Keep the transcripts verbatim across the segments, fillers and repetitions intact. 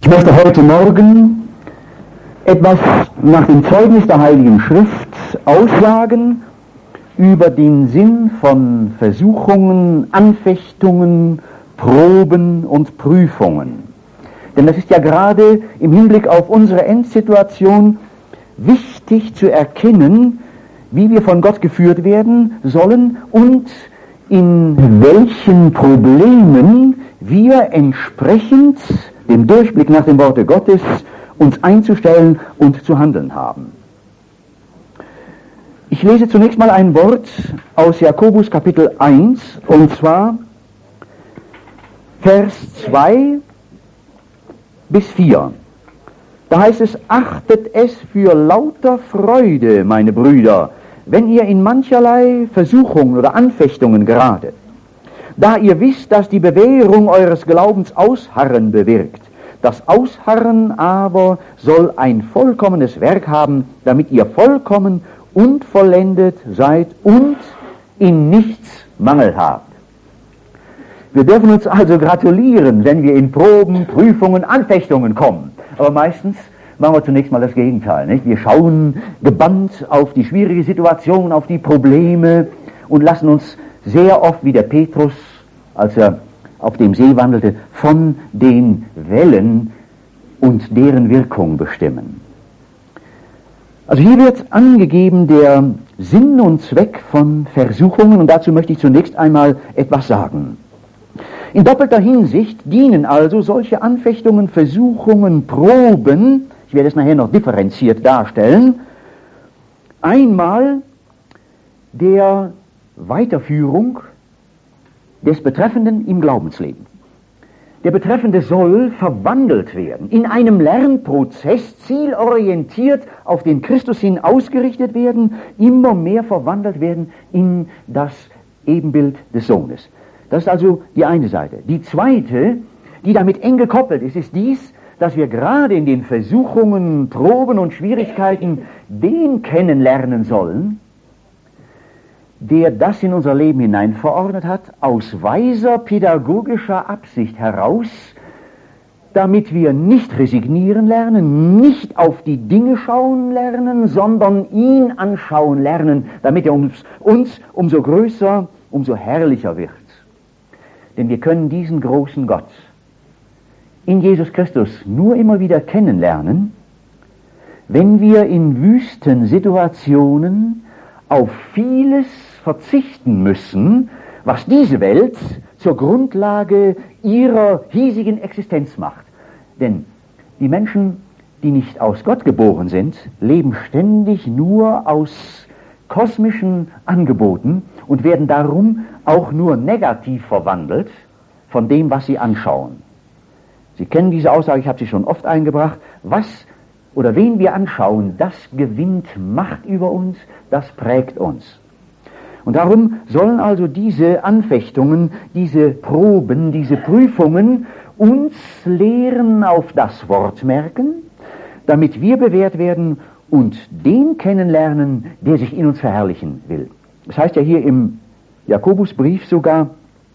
Ich möchte heute Morgen etwas nach dem Zeugnis der Heiligen Schrift aussagen über den Sinn von Versuchungen, Anfechtungen, Proben und Prüfungen. Denn das ist ja gerade im Hinblick auf unsere Endsituation wichtig zu erkennen, wie wir von Gott geführt werden sollen und in welchen Problemen wir entsprechend dem Durchblick nach dem Worte Gottes uns einzustellen und zu handeln haben. Ich lese zunächst mal ein Wort aus Jakobus Kapitel eins, und zwar Vers zwei bis vier. Da heißt es: Achtet es für lauter Freude, meine Brüder, wenn ihr in mancherlei Versuchungen oder Anfechtungen geratet, da ihr wisst, dass die Bewährung eures Glaubens Ausharren bewirkt. Das Ausharren aber soll ein vollkommenes Werk haben, damit ihr vollkommen und vollendet seid und in nichts Mangel habt. Wir dürfen uns also gratulieren, wenn wir in Proben, Prüfungen, Anfechtungen kommen. Aber meistens machen wir zunächst mal das Gegenteil, nicht? Wir schauen gebannt auf die schwierige Situation, auf die Probleme und lassen uns sehr oft, wie der Petrus, als er auf dem See wandelte, von den Wellen und deren Wirkung bestimmen. Also hier wird angegeben der Sinn und Zweck von Versuchungen, und dazu möchte ich zunächst einmal etwas sagen. In doppelter Hinsicht dienen also solche Anfechtungen, Versuchungen, Proben, ich werde es nachher noch differenziert darstellen, einmal der Weiterführung des Betreffenden im Glaubensleben. Der Betreffende soll verwandelt werden, in einem Lernprozess zielorientiert auf den Christus hin ausgerichtet werden, immer mehr verwandelt werden in das Ebenbild des Sohnes. Das ist also die eine Seite. Die zweite, die damit eng gekoppelt ist, ist dies, dass wir gerade in den Versuchungen, Proben und Schwierigkeiten den kennenlernen sollen, der das in unser Leben hinein verordnet hat, aus weiser pädagogischer Absicht heraus, damit wir nicht resignieren lernen, nicht auf die Dinge schauen lernen, sondern ihn anschauen lernen, damit er uns, uns umso größer, umso herrlicher wird. Denn wir können diesen großen Gott in Jesus Christus nur immer wieder kennenlernen, wenn wir in wüsten Situationen auf vieles verzichten müssen, was diese Welt zur Grundlage ihrer hiesigen Existenz macht. Denn die Menschen, die nicht aus Gott geboren sind, leben ständig nur aus kosmischen Angeboten und werden darum auch nur negativ verwandelt von dem, was sie anschauen. Sie kennen diese Aussage, ich habe sie schon oft eingebracht: Was oder wen wir anschauen, das gewinnt Macht über uns, das prägt uns. Und darum sollen also diese Anfechtungen, diese Proben, diese Prüfungen uns lehren auf das Wort merken, damit wir bewährt werden und den kennenlernen, der sich in uns verherrlichen will. Das heißt ja hier im Jakobusbrief sogar: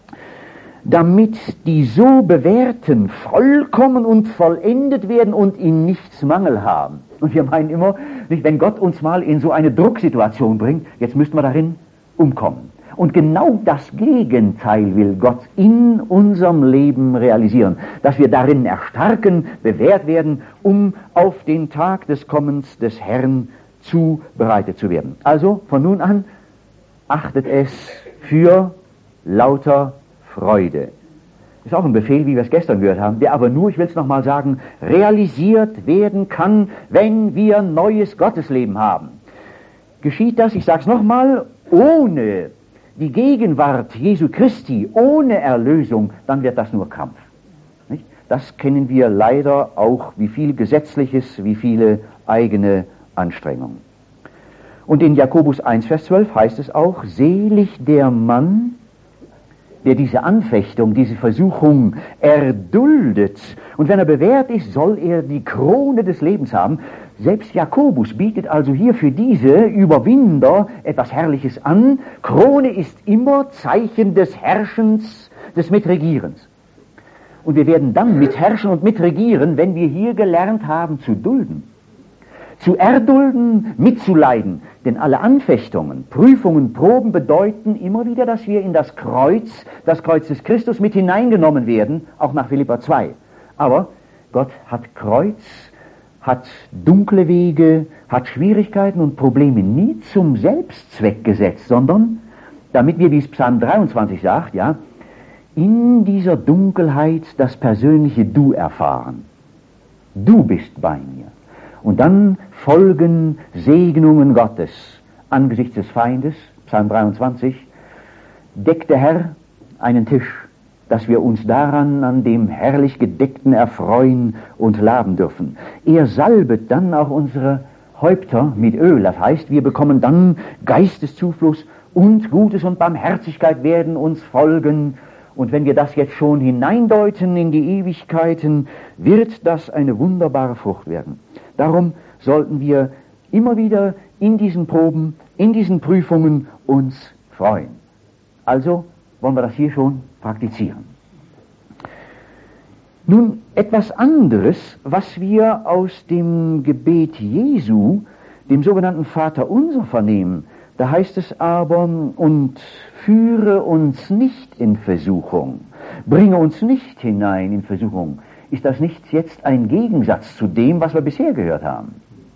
damit die so Bewährten vollkommen und vollendet werden und in nichts Mangel haben. Und wir meinen immer, nicht, wenn Gott uns mal in so eine Drucksituation bringt, jetzt müssten wir darin umkommen. Und genau das Gegenteil will Gott in unserem Leben realisieren, dass wir darin erstarken, bewährt werden, um auf den Tag des Kommens des Herrn zubereitet zu werden. Also von nun an achtet es für lauter Freude. Das ist auch ein Befehl, wie wir es gestern gehört haben, der aber nur, ich will es nochmal sagen, realisiert werden kann, wenn wir neues Gottesleben haben. Geschieht das, ich sage es nochmal, ohne die Gegenwart Jesu Christi, ohne Erlösung, dann wird das nur Kampf. Nicht? Das kennen wir leider auch, wie viel Gesetzliches, wie viele eigene Anstrengungen. Und in Jakobus eins, Vers zwölf heißt es auch: Selig der Mann, der diese Anfechtung, diese Versuchung erduldet. Und wenn er bewährt ist, soll er die Krone des Lebens haben. Selbst Jakobus bietet also hier für diese Überwinder etwas Herrliches an. Krone ist immer Zeichen des Herrschens, des Mitregierens. Und wir werden dann mitherrschen und mitregieren, wenn wir hier gelernt haben zu dulden. Zu erdulden, mitzuleiden. Denn alle Anfechtungen, Prüfungen, Proben bedeuten immer wieder, dass wir in das Kreuz, das Kreuz des Christus mit hineingenommen werden, auch nach Philipper zwei. Aber Gott hat Kreuz, hat dunkle Wege, hat Schwierigkeiten und Probleme nie zum Selbstzweck gesetzt, sondern damit wir, wie es Psalm dreiundzwanzig sagt, ja, in dieser Dunkelheit das persönliche Du erfahren. Du bist bei mir. Und dann folgen Segnungen Gottes angesichts des Feindes, Psalm dreiundzwanzig, deckt der Herr einen Tisch, dass wir uns daran an dem herrlich Gedeckten erfreuen und laben dürfen. Er salbet dann auch unsere Häupter mit Öl, das heißt, wir bekommen dann Geisteszufluss und Gutes und Barmherzigkeit werden uns folgen. Und wenn wir das jetzt schon hineindeuten in die Ewigkeiten, wird das eine wunderbare Frucht werden. Darum sollten wir immer wieder in diesen Proben, in diesen Prüfungen uns freuen. Also wollen wir das hier schon praktizieren. Nun etwas anderes, was wir aus dem Gebet Jesu, dem sogenannten Vaterunser, vernehmen. Da heißt es aber, und führe uns nicht in Versuchung, bringe uns nicht hinein in Versuchung. Ist das nicht jetzt ein Gegensatz zu dem, was wir bisher gehört haben?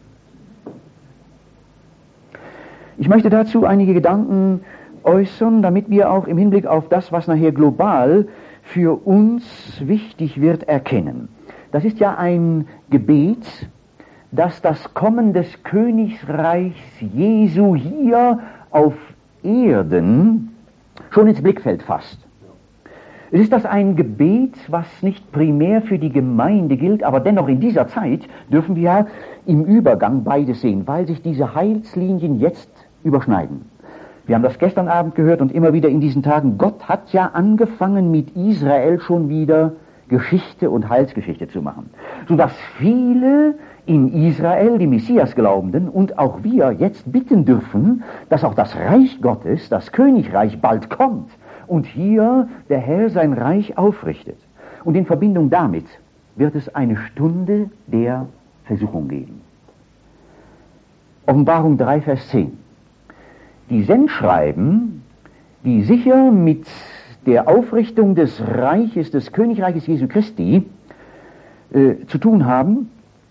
Ich möchte dazu einige Gedanken äußern, damit wir auch im Hinblick auf das, was nachher global für uns wichtig wird, erkennen. Das ist ja ein Gebet, das das Kommen des Königreichs Jesu hier auf Erden schon ins Blickfeld fasst. Es ist das ein Gebet, was nicht primär für die Gemeinde gilt, aber dennoch in dieser Zeit dürfen wir ja im Übergang beides sehen, weil sich diese Heilslinien jetzt überschneiden. Wir haben das gestern Abend gehört und immer wieder in diesen Tagen. Gott hat ja angefangen mit Israel schon wieder Geschichte und Heilsgeschichte zu machen, sodass viele in Israel, die Messias-Glaubenden, und auch wir jetzt bitten dürfen, dass auch das Reich Gottes, das Königreich, bald kommt und hier der Herr sein Reich aufrichtet. Und in Verbindung damit wird es eine Stunde der Versuchung geben. Offenbarung drei, Vers zehn. Die Sendschreiben, die sicher mit der Aufrichtung des Reiches, des Königreiches Jesu Christi äh, zu tun haben,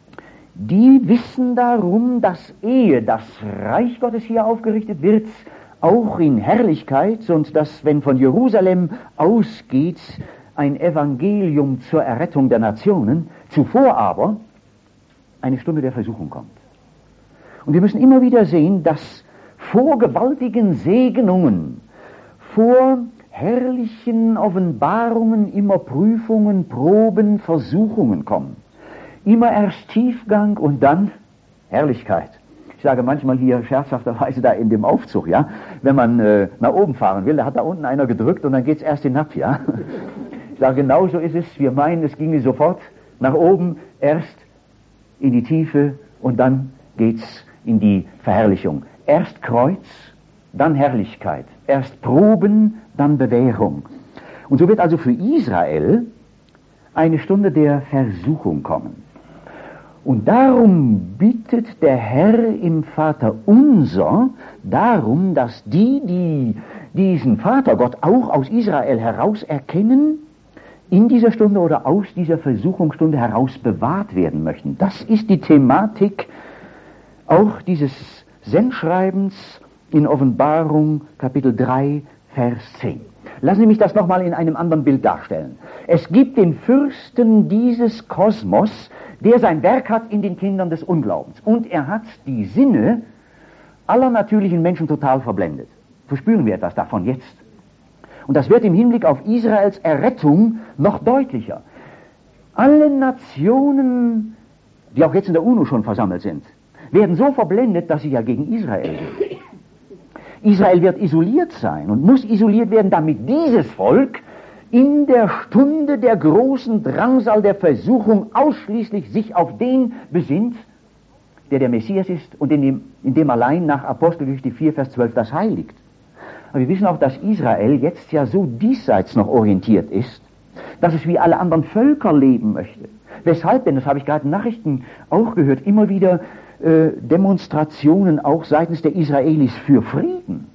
die wissen darum, dass ehe das Reich Gottes hier aufgerichtet wird, auch in Herrlichkeit, und dass, wenn von Jerusalem ausgeht, ein Evangelium zur Errettung der Nationen, zuvor aber eine Stunde der Versuchung kommt. Und wir müssen immer wieder sehen, dass vor gewaltigen Segnungen, vor herrlichen Offenbarungen immer Prüfungen, Proben, Versuchungen kommen. Immer erst Tiefgang und dann Herrlichkeit. Ich sage manchmal hier scherzhafterweise da in dem Aufzug, ja, wenn man äh, nach oben fahren will, da hat da unten einer gedrückt und dann geht's erst hinab, ja. Ich sage, genau so ist es. Wir meinen, es ginge sofort nach oben, erst in die Tiefe und dann geht's in die Verherrlichung. Erst Kreuz, dann Herrlichkeit. Erst Proben, dann Bewährung. Und so wird also für Israel eine Stunde der Versuchung kommen. Und darum bittet der Herr im Vaterunser darum, dass die, die diesen Vatergott auch aus Israel heraus erkennen, in dieser Stunde oder aus dieser Versuchungsstunde heraus bewahrt werden möchten. Das ist die Thematik auch dieses Sendschreibens in Offenbarung Kapitel drei, Vers zehn. Lassen Sie mich das nochmal in einem anderen Bild darstellen. Es gibt den Fürsten dieses Kosmos, der sein Werk hat in den Kindern des Unglaubens. Und er hat die Sinne aller natürlichen Menschen total verblendet. Verspüren wir etwas davon jetzt? Und das wird im Hinblick auf Israels Errettung noch deutlicher. Alle Nationen, die auch jetzt in der UNO schon versammelt sind, werden so verblendet, dass sie ja gegen Israel sind. Israel wird isoliert sein und muss isoliert werden, damit dieses Volk in der Stunde der großen Drangsal der Versuchung ausschließlich sich auf den besinnt, der der Messias ist und in dem, in dem allein nach Apostelgeschichte vier, Vers zwölf das Heil liegt. Aber wir wissen auch, dass Israel jetzt ja so diesseits noch orientiert ist, dass es wie alle anderen Völker leben möchte. Weshalb denn, das habe ich gerade in Nachrichten auch gehört, immer wieder äh, Demonstrationen auch seitens der Israelis für Frieden.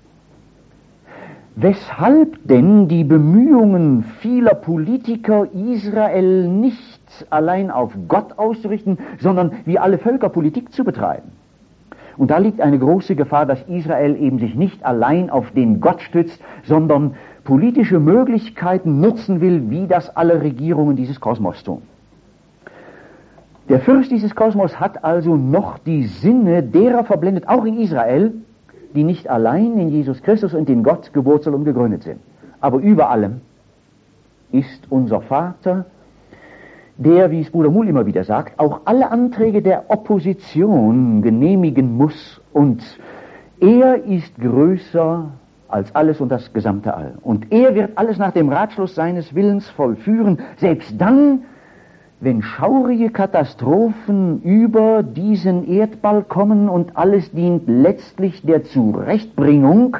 Weshalb denn die Bemühungen vieler Politiker, Israel nicht allein auf Gott auszurichten, sondern wie alle Völker Politik zu betreiben? Und da liegt eine große Gefahr, dass Israel eben sich nicht allein auf den Gott stützt, sondern politische Möglichkeiten nutzen will, wie das alle Regierungen dieses Kosmos tun. Der Fürst dieses Kosmos hat also noch die Sinne derer verblendet, auch in Israel, die nicht allein in Jesus Christus und in Gott gewurzelt und gegründet sind. Aber über allem ist unser Vater, der, wie es Bruder Muhl immer wieder sagt, auch alle Anträge der Opposition genehmigen muss, und er ist größer als alles und das gesamte All. Und er wird alles nach dem Ratschluss seines Willens vollführen, selbst dann, wenn schaurige Katastrophen über diesen Erdball kommen und alles dient letztlich der Zurechtbringung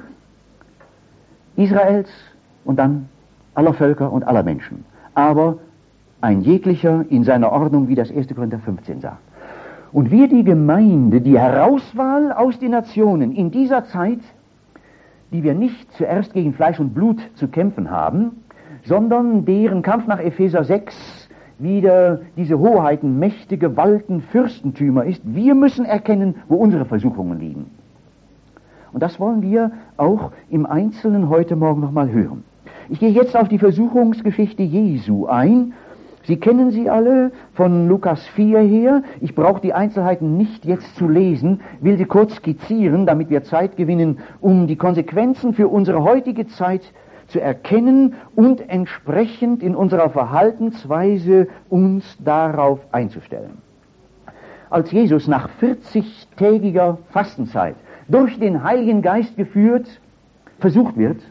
Israels und dann aller Völker und aller Menschen. Aber ein jeglicher in seiner Ordnung, wie das erster Korinther fünfzehn sagt. Und wir, die Gemeinde, die Herauswahl aus den Nationen in dieser Zeit, die wir nicht zuerst gegen Fleisch und Blut zu kämpfen haben, sondern deren Kampf nach Epheser sechs wieder diese Hoheiten, Mächte, Gewalten, Fürstentümer ist, wir müssen erkennen, wo unsere Versuchungen liegen. Und das wollen wir auch im Einzelnen heute Morgen nochmal hören. Ich gehe jetzt auf die Versuchungsgeschichte Jesu ein. Sie kennen sie alle von Lukas vier her. Ich brauche die Einzelheiten nicht jetzt zu lesen, will sie kurz skizzieren, damit wir Zeit gewinnen, um die Konsequenzen für unsere heutige Zeit zu erkennen und entsprechend in unserer Verhaltensweise uns darauf einzustellen. Als Jesus nach vierzigtägiger Fastenzeit durch den Heiligen Geist geführt, versucht wird,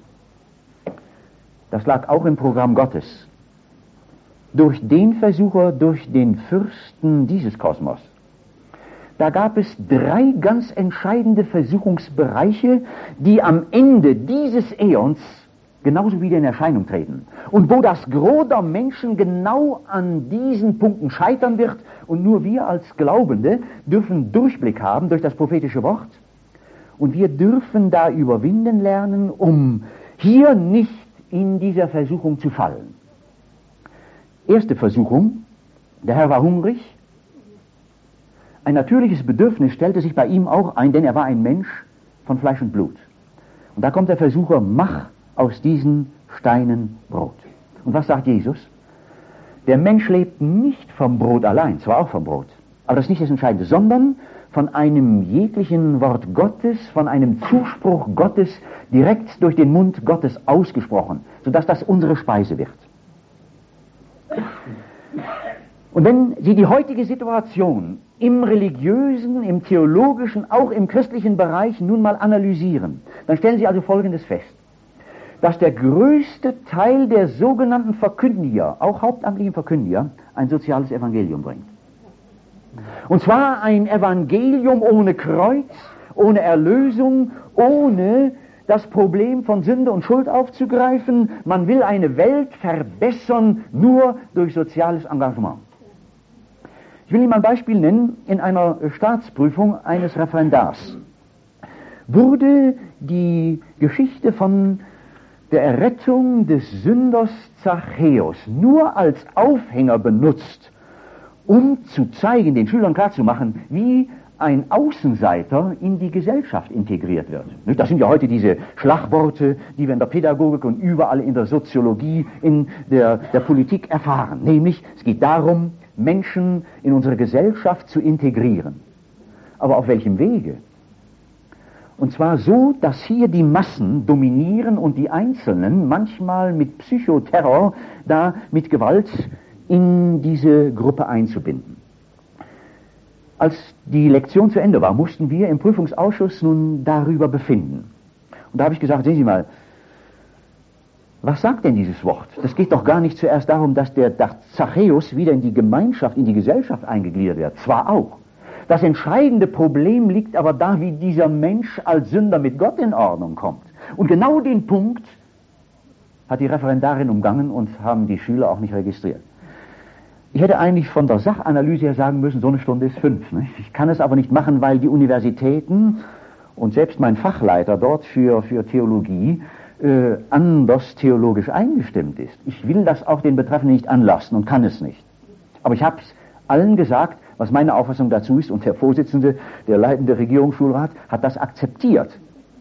das lag auch im Programm Gottes, durch den Versucher, durch den Fürsten dieses Kosmos. Da gab es drei ganz entscheidende Versuchungsbereiche, die am Ende dieses Äons genauso wieder in Erscheinung treten. Und wo das Gros der Menschen genau an diesen Punkten scheitern wird, und nur wir als Glaubende dürfen Durchblick haben durch das prophetische Wort, und wir dürfen da überwinden lernen, um hier nicht in dieser Versuchung zu fallen. Erste Versuchung, der Herr war hungrig. Ein natürliches Bedürfnis stellte sich bei ihm auch ein, denn er war ein Mensch von Fleisch und Blut. Und da kommt der Versucher, mach aus diesen Steinen Brot. Und was sagt Jesus? Der Mensch lebt nicht vom Brot allein, zwar auch vom Brot, aber das ist nicht das Entscheidende, sondern von einem jeglichen Wort Gottes, von einem Zuspruch Gottes, direkt durch den Mund Gottes ausgesprochen, sodass das unsere Speise wird. Und wenn Sie die heutige Situation im religiösen, im theologischen, auch im christlichen Bereich nun mal analysieren, dann stellen Sie also Folgendes fest: dass der größte Teil der sogenannten Verkündiger, auch hauptamtlichen Verkündiger, ein soziales Evangelium bringt. Und zwar ein Evangelium ohne Kreuz, ohne Erlösung, ohne das Problem von Sünde und Schuld aufzugreifen. Man will eine Welt verbessern nur durch soziales Engagement. Ich will Ihnen mal ein Beispiel nennen. In einer Staatsprüfung eines Referendars wurde die Geschichte von der Errettung des Sünders Zachäus nur als Aufhänger benutzt, um zu zeigen, den Schülern klarzumachen, wie ein Außenseiter in die Gesellschaft integriert wird. Das sind ja heute diese Schlagworte, die wir in der Pädagogik und überall in der Soziologie, in der, der Politik erfahren. Nämlich, es geht darum, Menschen in unsere Gesellschaft zu integrieren. Aber auf welchem Wege? Und zwar so, dass hier die Massen dominieren und die Einzelnen manchmal mit Psychoterror da mit Gewalt in diese Gruppe einzubinden. Als die Lektion zu Ende war, mussten wir im Prüfungsausschuss nun darüber befinden. Und da habe ich gesagt, sehen Sie mal, was sagt denn dieses Wort? Das geht doch gar nicht zuerst darum, dass der Zachäus wieder in die Gemeinschaft, in die Gesellschaft eingegliedert wird. Zwar auch. Das entscheidende Problem liegt aber da, wie dieser Mensch als Sünder mit Gott in Ordnung kommt. Und genau den Punkt hat die Referendarin umgangen und haben die Schüler auch nicht registriert. Ich hätte eigentlich von der Sachanalyse her sagen müssen, so eine Stunde ist fünf. Nicht? Ich kann es aber nicht machen, weil die Universitäten und selbst mein Fachleiter dort für, für Theologie äh, anders theologisch eingestimmt ist. Ich will das auch den Betreffenden nicht anlasten und kann es nicht. Aber ich habe es allen gesagt, was meine Auffassung dazu ist, und der Vorsitzende, der leitende Regierungsschulrat, hat das akzeptiert.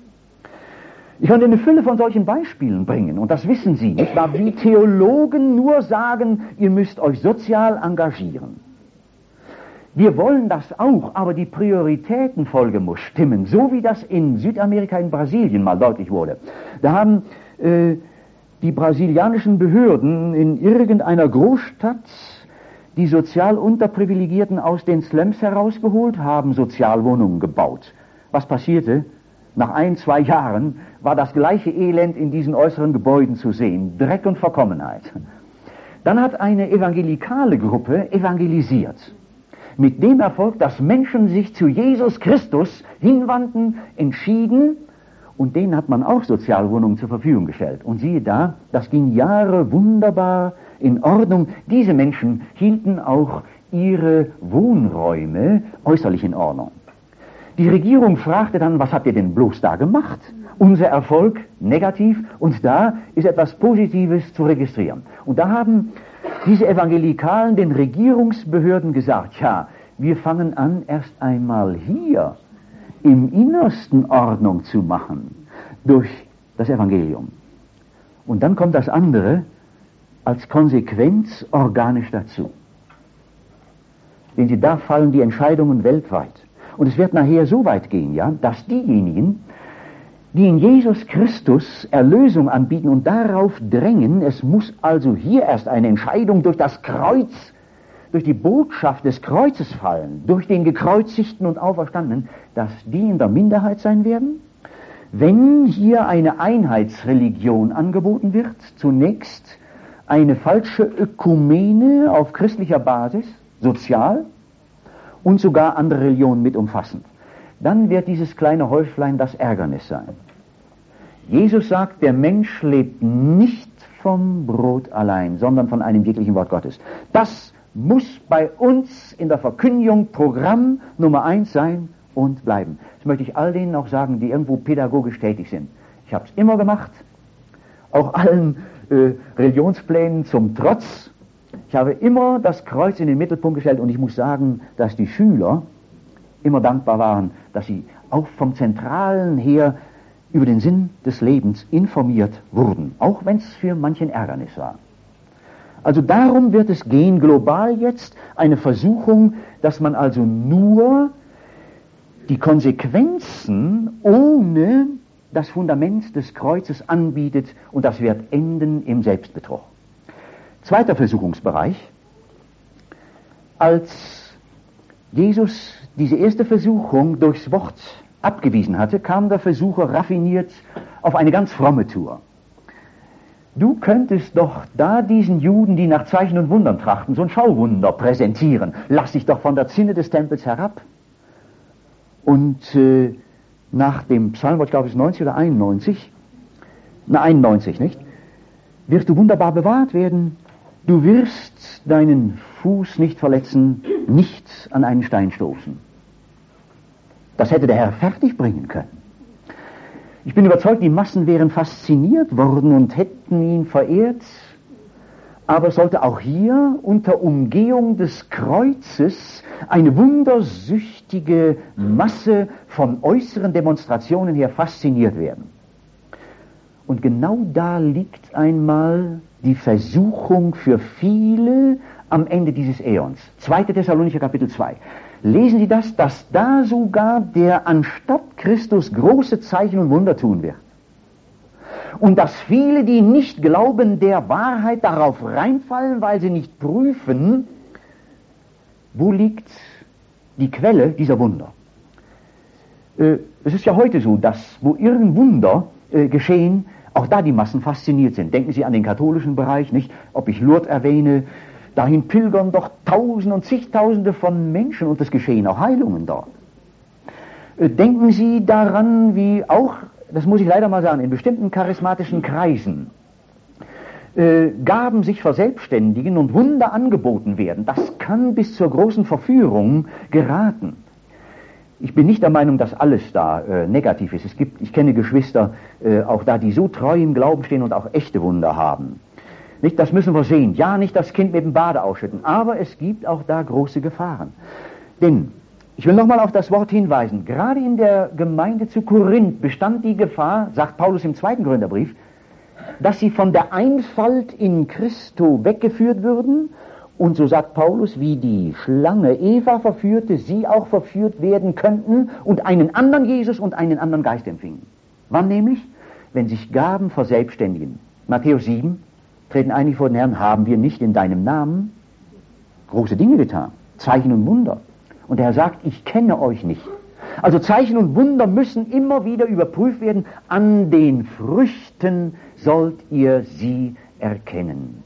Ich könnte eine Fülle von solchen Beispielen bringen, und das wissen Sie, nicht wahr? Wie Theologen nur sagen, ihr müsst euch sozial engagieren. Wir wollen das auch, aber die Prioritätenfolge muss stimmen, so wie das in Südamerika, in Brasilien mal deutlich wurde. Da haben äh, die brasilianischen Behörden in irgendeiner Großstadt die sozial Unterprivilegierten aus den Slums herausgeholt, haben Sozialwohnungen gebaut. Was passierte? Nach ein, zwei Jahren war das gleiche Elend in diesen äußeren Gebäuden zu sehen. Dreck und Verkommenheit. Dann hat eine evangelikale Gruppe evangelisiert. Mit dem Erfolg, dass Menschen sich zu Jesus Christus hinwandten, entschieden, und denen hat man auch Sozialwohnungen zur Verfügung gestellt. Und siehe da, das ging Jahre wunderbar in Ordnung. Diese Menschen hielten auch ihre Wohnräume äußerlich in Ordnung. Die Regierung fragte dann, was habt ihr denn bloß da gemacht? Unser Erfolg negativ, und da ist etwas Positives zu registrieren. Und da haben diese Evangelikalen den Regierungsbehörden gesagt, ja, wir fangen an, erst einmal hier im Innersten Ordnung zu machen durch das Evangelium. Und dann kommt das andere als Konsequenz organisch dazu. Sehen Sie, da fallen die Entscheidungen weltweit. Und es wird nachher so weit gehen, ja, dass diejenigen, die in Jesus Christus Erlösung anbieten und darauf drängen, es muss also hier erst eine Entscheidung durch das Kreuz, durch die Botschaft des Kreuzes fallen, durch den Gekreuzigten und Auferstandenen, dass die in der Minderheit sein werden. Wenn hier eine Einheitsreligion angeboten wird, zunächst eine falsche Ökumene auf christlicher Basis, sozial, und sogar andere Religionen mit umfassend, dann wird dieses kleine Häuflein das Ärgernis sein. Jesus sagt, der Mensch lebt nicht vom Brot allein, sondern von einem jeglichen Wort Gottes. Das muss bei uns in der Verkündigung Programm Nummer eins sein und bleiben. Das möchte ich all denen auch sagen, die irgendwo pädagogisch tätig sind. Ich habe es immer gemacht, auch allen äh, Religionsplänen zum Trotz. Ich habe immer das Kreuz in den Mittelpunkt gestellt, und ich muss sagen, dass die Schüler immer dankbar waren, dass sie auch vom Zentralen her über den Sinn des Lebens informiert wurden, auch wenn es für manchen Ärgernis war. Also darum wird es gehen, global jetzt, eine Versuchung, dass man also nur die Konsequenzen ohne das Fundament des Kreuzes anbietet, und das wird enden im Selbstbetrug. Zweiter Versuchungsbereich. Als Jesus diese erste Versuchung durchs Wort abgewiesen hatte, kam der Versucher raffiniert auf eine ganz fromme Tour. Du könntest doch da diesen Juden, die nach Zeichen und Wundern trachten, so ein Schauwunder präsentieren. Lass dich doch von der Zinne des Tempels herab. Und äh, nach dem Psalm, ich glaube es ist neunzig oder einundneunzig, na einundneunzig, nicht? Wirst du wunderbar bewahrt werden. Du wirst deinen Fuß nicht verletzen, nicht an einen Stein stoßen. Das hätte der Herr fertig bringen können. Ich bin überzeugt, die Massen wären fasziniert worden und hätten ihn verehrt. Aber es sollte auch hier unter Umgehung des Kreuzes eine wundersüchtige Masse von äußeren Demonstrationen her fasziniert werden. Und genau da liegt einmal die Versuchung für viele am Ende dieses Äons. zweiter Thessalonicher Kapitel zwei. Lesen Sie das, dass da sogar der anstatt Christus große Zeichen und Wunder tun wird. Und dass viele, die nicht glauben, der Wahrheit darauf reinfallen, weil sie nicht prüfen, wo liegt die Quelle dieser Wunder. Äh, es ist ja heute so, dass wo irgendein Wunder äh, geschehen, auch da die Massen fasziniert sind. Denken Sie an den katholischen Bereich, nicht? Ob ich Lourdes erwähne, dahin pilgern doch Tausende und zigtausende von Menschen, und es geschehen auch Heilungen dort. Äh, denken Sie daran, wie auch, das muss ich leider mal sagen, in bestimmten charismatischen Kreisen äh, Gaben sich verselbstständigen und Wunder angeboten werden. Das kann bis zur großen Verführung geraten. Ich bin nicht der Meinung, dass alles da äh, negativ ist. Es gibt, ich kenne Geschwister, äh, auch da, die so treu im Glauben stehen und auch echte Wunder haben. Nicht, das müssen wir sehen. Ja, nicht das Kind mit dem Bade ausschütten, aber es gibt auch da große Gefahren. Denn, ich will nochmal auf das Wort hinweisen, gerade in der Gemeinde zu Korinth bestand die Gefahr, sagt Paulus im zweiten Korintherbrief, dass sie von der Einfalt in Christo weggeführt würden und, so sagt Paulus, wie die Schlange Eva verführte, sie auch verführt werden könnten und einen anderen Jesus und einen anderen Geist empfingen. Wann nämlich? Wenn sich Gaben verselbstständigen. Matthäus sieben, treten einige vor den Herrn, haben wir nicht in deinem Namen große Dinge getan, Zeichen und Wunder. Und der Herr sagt, ich kenne euch nicht. Also Zeichen und Wunder müssen immer wieder überprüft werden. An den Früchten sollt ihr sie erkennen.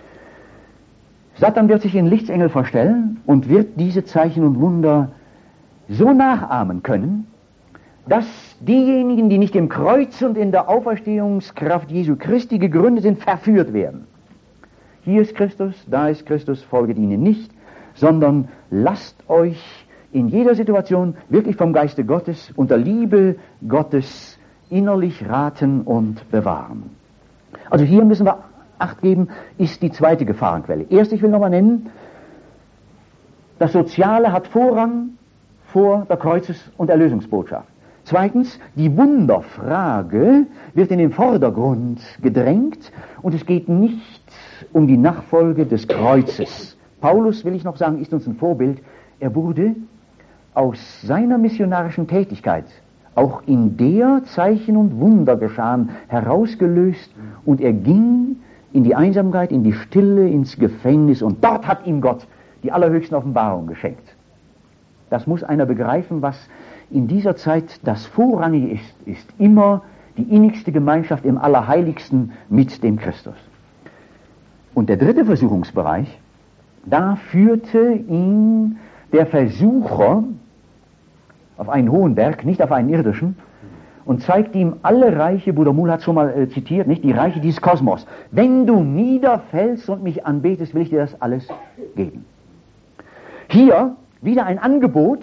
Satan wird sich in Lichtsengel verstellen und wird diese Zeichen und Wunder so nachahmen können, dass diejenigen, die nicht im Kreuz und in der Auferstehungskraft Jesu Christi gegründet sind, verführt werden. Hier ist Christus, da ist Christus, folget ihnen nicht, sondern lasst euch in jeder Situation wirklich vom Geiste Gottes unter Liebe Gottes innerlich raten und bewahren. Also hier müssen wir Acht geben, ist die zweite Gefahrenquelle. Erst, ich will nochmal nennen, das Soziale hat Vorrang vor der Kreuzes- und Erlösungsbotschaft. Zweitens, die Wunderfrage wird in den Vordergrund gedrängt und es geht nicht um die Nachfolge des Kreuzes. Paulus, will ich noch sagen, ist uns ein Vorbild. Er wurde aus seiner missionarischen Tätigkeit, auch in der Zeichen und Wunder geschahen, herausgelöst und er ging in die Einsamkeit, in die Stille, ins Gefängnis und dort hat ihm Gott die allerhöchsten Offenbarungen geschenkt. Das muss einer begreifen, was in dieser Zeit das Vorrangige ist, ist immer die innigste Gemeinschaft im Allerheiligsten mit dem Christus. Und der dritte Versuchungsbereich, da führte ihn der Versucher auf einen hohen Berg, nicht auf einen irdischen, und zeigt ihm alle Reiche, Bruder Muhl hat schon mal äh, zitiert, nicht, die Reiche dieses Kosmos. Wenn du niederfällst und mich anbetest, will ich dir das alles geben. Hier wieder ein Angebot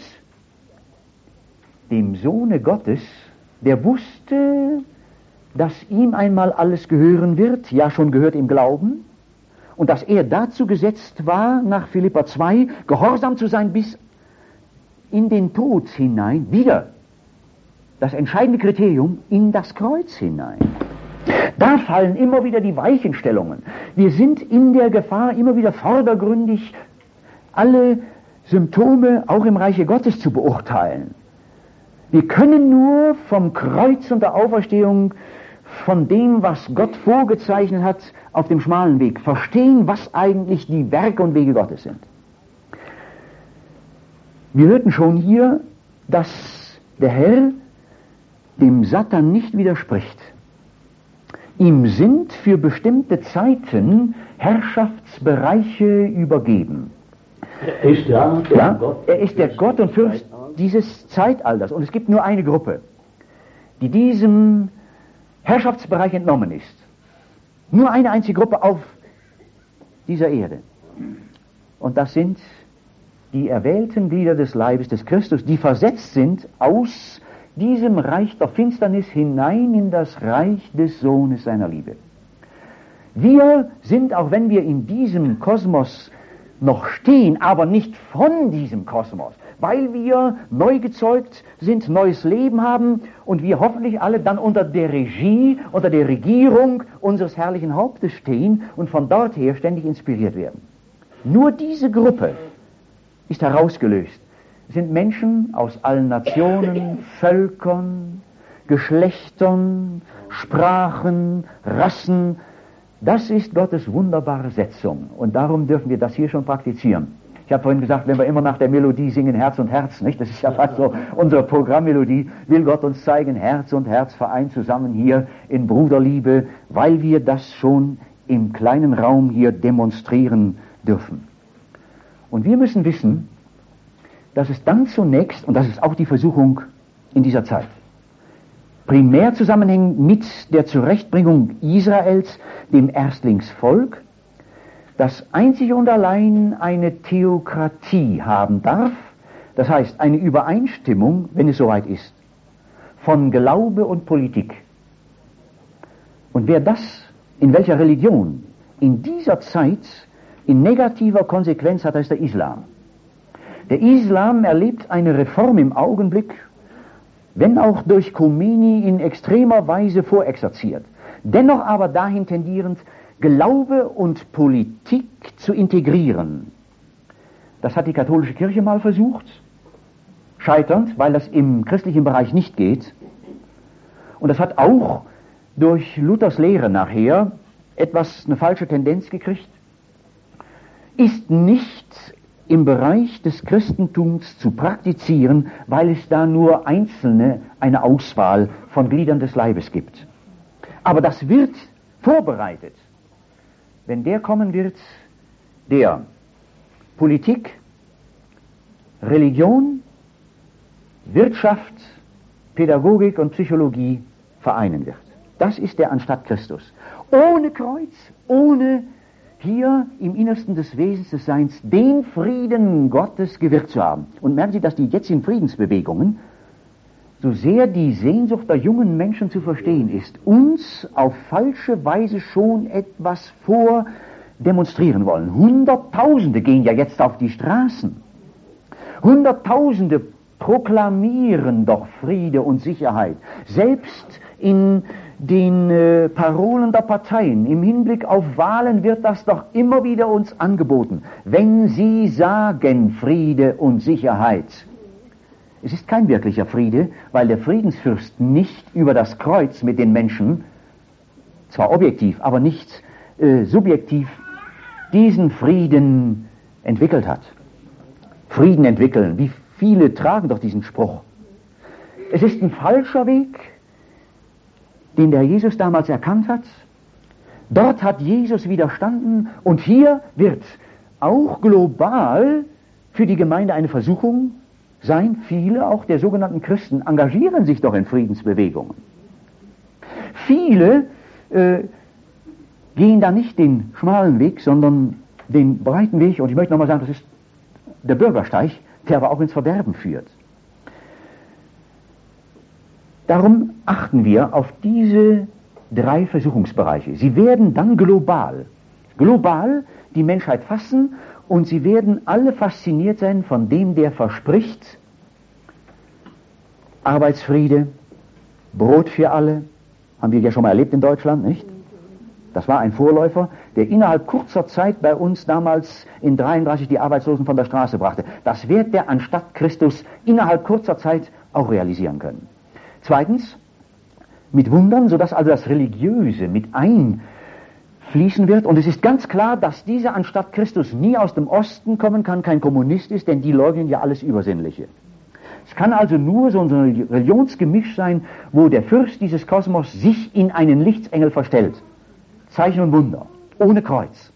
dem Sohne Gottes, der wusste, dass ihm einmal alles gehören wird, ja schon gehört im Glauben, und dass er dazu gesetzt war, nach Philipper zwei, gehorsam zu sein bis in den Tod hinein, wieder das entscheidende Kriterium, in das Kreuz hinein. Da fallen immer wieder die Weichenstellungen. Wir sind in der Gefahr, immer wieder vordergründig alle Symptome auch im Reiche Gottes zu beurteilen. Wir können nur vom Kreuz und der Auferstehung, von dem, was Gott vorgezeichnet hat, auf dem schmalen Weg verstehen, was eigentlich die Werke und Wege Gottes sind. Wir hörten schon hier, dass der Herr dem Satan nicht widerspricht. Ihm sind für bestimmte Zeiten Herrschaftsbereiche übergeben. Er ist ja, der ja Gott, er ist der Gott und Fürst dieses Zeitalters. Und es gibt nur eine Gruppe, die diesem Herrschaftsbereich entnommen ist. Nur eine einzige Gruppe auf dieser Erde. Und das sind die erwählten Glieder des Leibes des Christus, die versetzt sind aus diesem Reich der Finsternis hinein in das Reich des Sohnes seiner Liebe. Wir sind, auch wenn wir in diesem Kosmos noch stehen, aber nicht von diesem Kosmos, weil wir neu gezeugt sind, neues Leben haben und wir hoffentlich alle dann unter der Regie, unter der Regierung unseres herrlichen Hauptes stehen und von dort her ständig inspiriert werden. Nur diese Gruppe ist herausgelöst. Es sind Menschen aus allen Nationen, Völkern, Geschlechtern, Sprachen, Rassen. Das ist Gottes wunderbare Setzung. Und darum dürfen wir das hier schon praktizieren. Ich habe vorhin gesagt, wenn wir immer nach der Melodie singen, Herz und Herz, nicht? Das ist ja fast so unsere Programmmelodie, will Gott uns zeigen, Herz und Herz vereint zusammen hier in Bruderliebe, weil wir das schon im kleinen Raum hier demonstrieren dürfen. Und wir müssen wissen, dass es dann zunächst, und das ist auch die Versuchung in dieser Zeit, primär zusammenhängen mit der Zurechtbringung Israels, dem Erstlingsvolk, das einzig und allein eine Theokratie haben darf, das heißt eine Übereinstimmung, wenn es soweit ist, von Glaube und Politik. Und wer das, in welcher Religion, in dieser Zeit in negativer Konsequenz hat, das ist der Islam. Der Islam erlebt eine Reform im Augenblick, wenn auch durch Khomeini in extremer Weise vorexerziert, dennoch aber dahin tendierend, Glaube und Politik zu integrieren. Das hat die katholische Kirche mal versucht, scheiternd, weil das im christlichen Bereich nicht geht. Und das hat auch durch Luthers Lehre nachher etwas eine falsche Tendenz gekriegt, ist nicht im Bereich des Christentums zu praktizieren, weil es da nur einzelne, eine Auswahl von Gliedern des Leibes gibt. Aber das wird vorbereitet, wenn der kommen wird, der Politik, Religion, Wirtschaft, Pädagogik und Psychologie vereinen wird. Das ist der anstatt Christus. Ohne Kreuz, ohne hier im Innersten des Wesens des Seins den Frieden Gottes gewirkt zu haben. Und merken Sie, dass die jetzigen Friedensbewegungen, so sehr die Sehnsucht der jungen Menschen zu verstehen ist, uns auf falsche Weise schon etwas vordemonstrieren wollen. Hunderttausende gehen ja jetzt auf die Straßen. Hunderttausende proklamieren doch Friede und Sicherheit. Selbst in den äh, Parolen der Parteien im Hinblick auf Wahlen wird das doch immer wieder uns angeboten. Wenn sie sagen Friede und Sicherheit. Es ist kein wirklicher Friede, weil der Friedensfürst nicht über das Kreuz mit den Menschen, zwar objektiv, aber nicht äh, subjektiv, diesen Frieden entwickelt hat. Frieden entwickeln, wie viele tragen doch diesen Spruch. Es ist ein falscher Weg, den der Jesus damals erkannt hat. Dort hat Jesus widerstanden und hier wird auch global für die Gemeinde eine Versuchung sein. Viele, auch der sogenannten Christen, engagieren sich doch in Friedensbewegungen. Viele äh, gehen da nicht den schmalen Weg, sondern den breiten Weg. Und ich möchte nochmal sagen, das ist der Bürgersteig, der aber auch ins Verderben führt. Darum achten wir auf diese drei Versuchungsbereiche. Sie werden dann global, global die Menschheit fassen und sie werden alle fasziniert sein von dem, der verspricht Arbeitsfriede, Brot für alle, haben wir ja schon mal erlebt in Deutschland, nicht? Das war ein Vorläufer, der innerhalb kurzer Zeit bei uns damals in dreiunddreißig die Arbeitslosen von der Straße brachte. Das wird der anstatt Christus innerhalb kurzer Zeit auch realisieren können. Zweitens, mit Wundern, sodass also das Religiöse mit einfließen wird. Und es ist ganz klar, dass dieser anstatt Christus nie aus dem Osten kommen kann, kein Kommunist ist, denn die leugnen ja alles Übersinnliche. Es kann also nur so ein Religionsgemisch sein, wo der Fürst dieses Kosmos sich in einen Lichtsengel verstellt. Zeichen und Wunder, ohne Kreuz.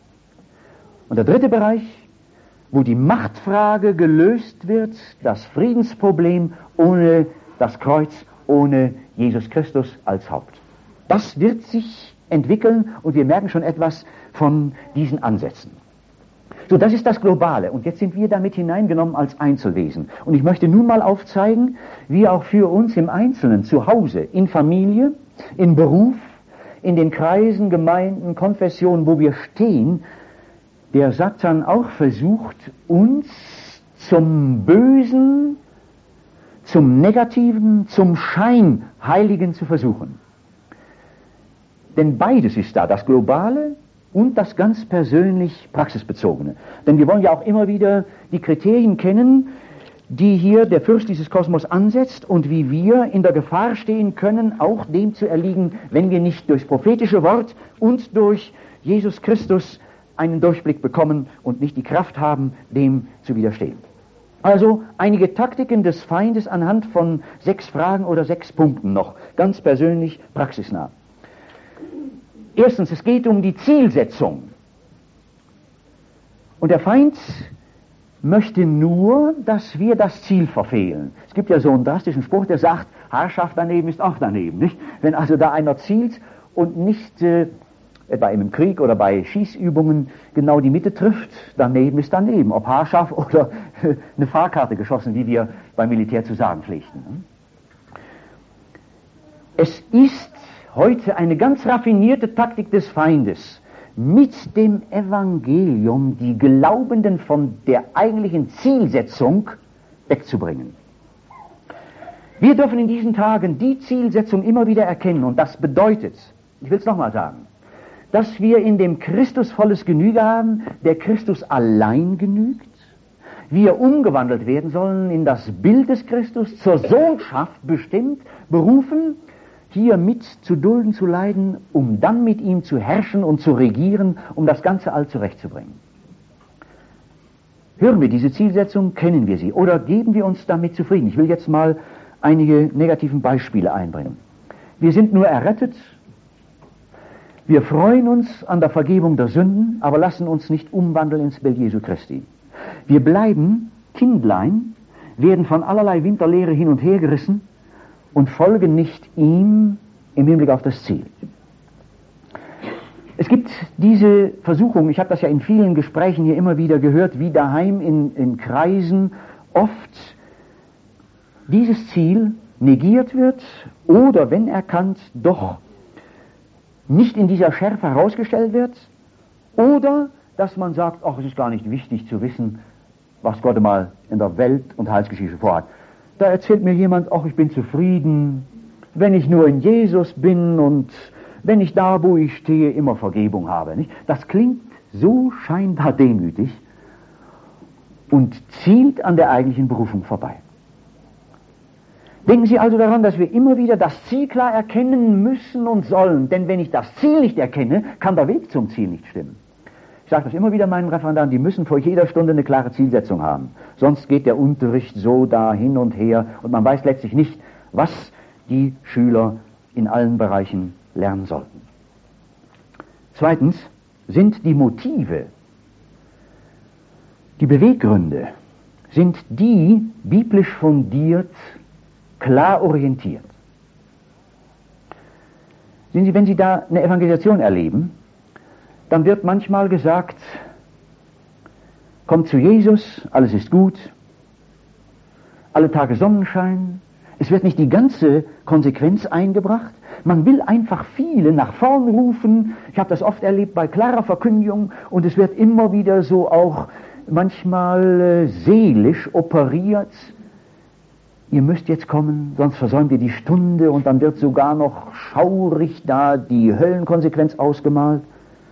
Und der dritte Bereich, wo die Machtfrage gelöst wird, das Friedensproblem ohne das Kreuz, ohne Jesus Christus als Haupt. Das wird sich entwickeln und wir merken schon etwas von diesen Ansätzen. So, das ist das Globale und jetzt sind wir damit hineingenommen als Einzelwesen. Und ich möchte nun mal aufzeigen, wie auch für uns im Einzelnen, zu Hause, in Familie, in Beruf, in den Kreisen, Gemeinden, Konfessionen, wo wir stehen, der Satan auch versucht, uns zum Bösen, zum Negativen, zum Scheinheiligen zu versuchen. Denn beides ist da, das Globale und das ganz persönlich Praxisbezogene. Denn wir wollen ja auch immer wieder die Kriterien kennen, die hier der Fürst dieses Kosmos ansetzt und wie wir in der Gefahr stehen können, auch dem zu erliegen, wenn wir nicht durchs prophetische Wort und durch Jesus Christus einen Durchblick bekommen und nicht die Kraft haben, dem zu widerstehen. Also einige Taktiken des Feindes anhand von sechs Fragen oder sechs Punkten noch, ganz persönlich, praxisnah. Erstens, es geht um die Zielsetzung. Und der Feind möchte nur, dass wir das Ziel verfehlen. Es gibt ja so einen drastischen Spruch, der sagt, Herrschaft daneben ist auch daneben. Nicht? Wenn also da einer zielt und nicht äh, etwa im Krieg oder bei Schießübungen genau die Mitte trifft, daneben ist daneben. Ob haarscharf oder äh, eine Fahrkarte geschossen, wie wir beim Militär zu sagen pflegten. Es ist heute eine ganz raffinierte Taktik des Feindes, mit dem Evangelium die Glaubenden von der eigentlichen Zielsetzung wegzubringen. Wir dürfen in diesen Tagen die Zielsetzung immer wieder erkennen, und das bedeutet, ich will es nochmal sagen, dass wir in dem Christus volles Genüge haben, der Christus allein genügt, wir umgewandelt werden sollen in das Bild des Christus, zur Sohnschaft bestimmt, berufen, hier mit zu dulden, zu leiden, um dann mit ihm zu herrschen und zu regieren, um das ganze All zurechtzubringen. Hören wir diese Zielsetzung, kennen wir sie, oder geben wir uns damit zufrieden? Ich will jetzt mal einige negativen Beispiele einbringen. Wir sind nur errettet, wir freuen uns an der Vergebung der Sünden, aber lassen uns nicht umwandeln ins Bild Jesu Christi. Wir bleiben Kindlein, werden von allerlei Winterlehre hin und her gerissen und folgen nicht ihm im Hinblick auf das Ziel. Es gibt diese Versuchung, ich habe das ja in vielen Gesprächen hier immer wieder gehört, wie daheim in, in Kreisen oft dieses Ziel negiert wird oder, wenn erkannt, doch nicht in dieser Schärfe herausgestellt wird, oder dass man sagt, ach, es ist gar nicht wichtig zu wissen, was Gott einmal in der Welt und Heilsgeschichte vorhat. Da erzählt mir jemand, ach, ich bin zufrieden, wenn ich nur in Jesus bin und wenn ich da, wo ich stehe, immer Vergebung habe. Nicht? Das klingt so scheinbar demütig und zielt an der eigentlichen Berufung vorbei. Denken Sie also daran, dass wir immer wieder das Ziel klar erkennen müssen und sollen, denn wenn ich das Ziel nicht erkenne, kann der Weg zum Ziel nicht stimmen. Ich sage das immer wieder meinen Referendaren, die müssen vor jeder Stunde eine klare Zielsetzung haben. Sonst geht der Unterricht so da hin und her und man weiß letztlich nicht, was die Schüler in allen Bereichen lernen sollten. Zweitens sind die Motive, die Beweggründe, sind die biblisch fundiert, klar orientiert. Sehen Sie, wenn Sie da eine Evangelisation erleben, dann wird manchmal gesagt, kommt zu Jesus, alles ist gut, alle Tage Sonnenschein. Es wird nicht die ganze Konsequenz eingebracht. Man will einfach viele nach vorn rufen. Ich habe das oft erlebt bei klarer Verkündigung, und es wird immer wieder so auch manchmal äh, seelisch operiert. Ihr müsst jetzt kommen, sonst versäumt ihr die Stunde, und dann wird sogar noch schaurig da die Höllenkonsequenz ausgemalt.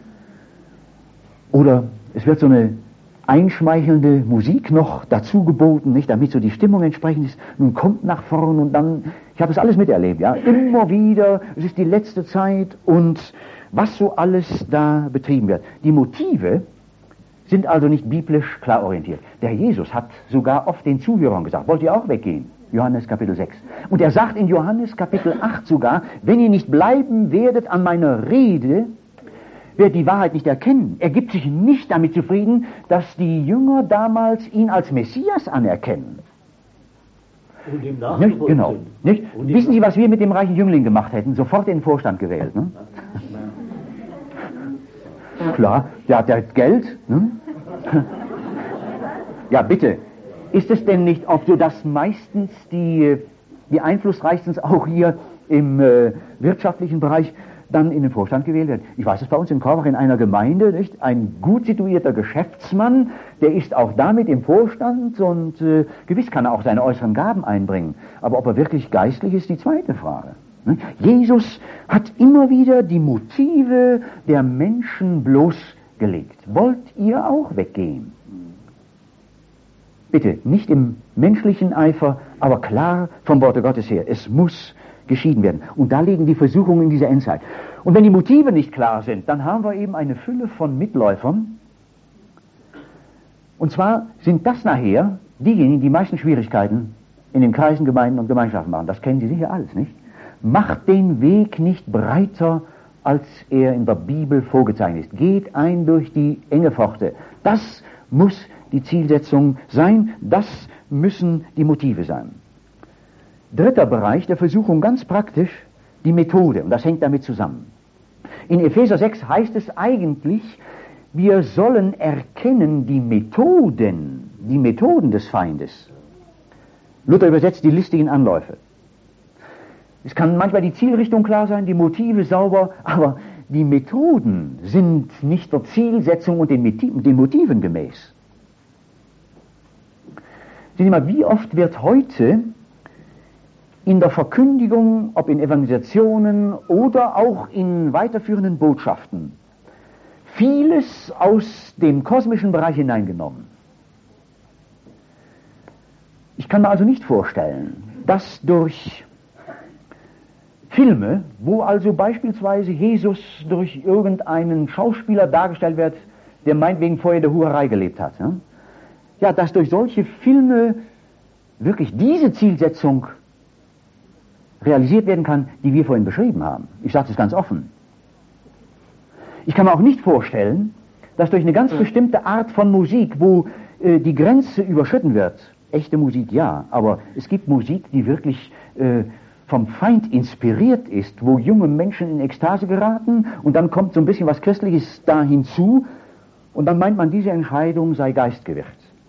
Oder es wird so eine einschmeichelnde Musik noch dazu geboten, nicht, damit so die Stimmung entsprechend ist. Nun kommt nach vorn und dann, ich habe es alles miterlebt, ja, immer wieder, es ist die letzte Zeit und was so alles da betrieben wird. Die Motive sind also nicht biblisch klar orientiert. Der Jesus hat sogar oft den Zuhörern gesagt, wollt ihr auch weggehen? Johannes Kapitel sechs. Und er sagt in Johannes Kapitel acht sogar, wenn ihr nicht bleiben werdet an meiner Rede, werdet die Wahrheit nicht erkennen. Er gibt sich nicht damit zufrieden, dass die Jünger damals ihn als Messias anerkennen. Und ihm Nicht? Genau. Nicht? Und ihm Wissen Sie, was wir mit dem reichen Jüngling gemacht hätten? Sofort in den Vorstand gewählt. Ne? Klar, der hat ja Geld. Ne? Ja, bitte. Ist es denn nicht auch so, dass meistens die, die Einflussreichsten auch hier im äh, wirtschaftlichen Bereich dann in den Vorstand gewählt werden? Ich weiß es bei uns in Korbach in einer Gemeinde, nicht? Ein gut situierter Geschäftsmann, der ist auch damit im Vorstand und äh, gewiss kann er auch seine äußeren Gaben einbringen. Aber ob er wirklich geistlich ist, die zweite Frage. Nicht? Jesus hat immer wieder die Motive der Menschen bloßgelegt. Wollt ihr auch weggehen? Bitte, nicht im menschlichen Eifer, aber klar vom Worte Gottes her. Es muss geschieden werden. Und da liegen die Versuchungen in dieser Endzeit. Und wenn die Motive nicht klar sind, dann haben wir eben eine Fülle von Mitläufern. Und zwar sind das nachher diejenigen, die die meisten Schwierigkeiten in den Kreisen, Gemeinden und Gemeinschaften machen. Das kennen Sie sicher alles, nicht? Macht den Weg nicht breiter, als er in der Bibel vorgezeichnet ist. Geht ein durch die enge Pforte. Das, muss die Zielsetzung sein, das müssen die Motive sein. Dritter Bereich der Versuchung, ganz praktisch, die Methode, und das hängt damit zusammen. In Epheser sechs heißt es eigentlich, wir sollen erkennen die Methoden, die Methoden des Feindes. Luther übersetzt die listigen Anläufe. Es kann manchmal die Zielrichtung klar sein, die Motive sauber, aber die Methoden sind nicht der Zielsetzung und den Motiven, den Motiven gemäß. Sehen Sie mal, wie oft wird heute in der Verkündigung, ob in Evangelisationen oder auch in weiterführenden Botschaften, vieles aus dem kosmischen Bereich hineingenommen. Ich kann mir also nicht vorstellen, dass durch Filme, wo also beispielsweise Jesus durch irgendeinen Schauspieler dargestellt wird, der meinetwegen vorher der Hurerei gelebt hat, ja, ja, dass durch solche Filme wirklich diese Zielsetzung realisiert werden kann, die wir vorhin beschrieben haben. Ich sage das ganz offen. Ich kann mir auch nicht vorstellen, dass durch eine ganz bestimmte Art von Musik, wo äh, die Grenze überschritten wird, echte Musik ja, aber es gibt Musik, die wirklich äh, vom Feind inspiriert ist, wo junge Menschen in Ekstase geraten und dann kommt so ein bisschen was Christliches da hinzu und dann meint man, diese Entscheidung sei geistgewirkt.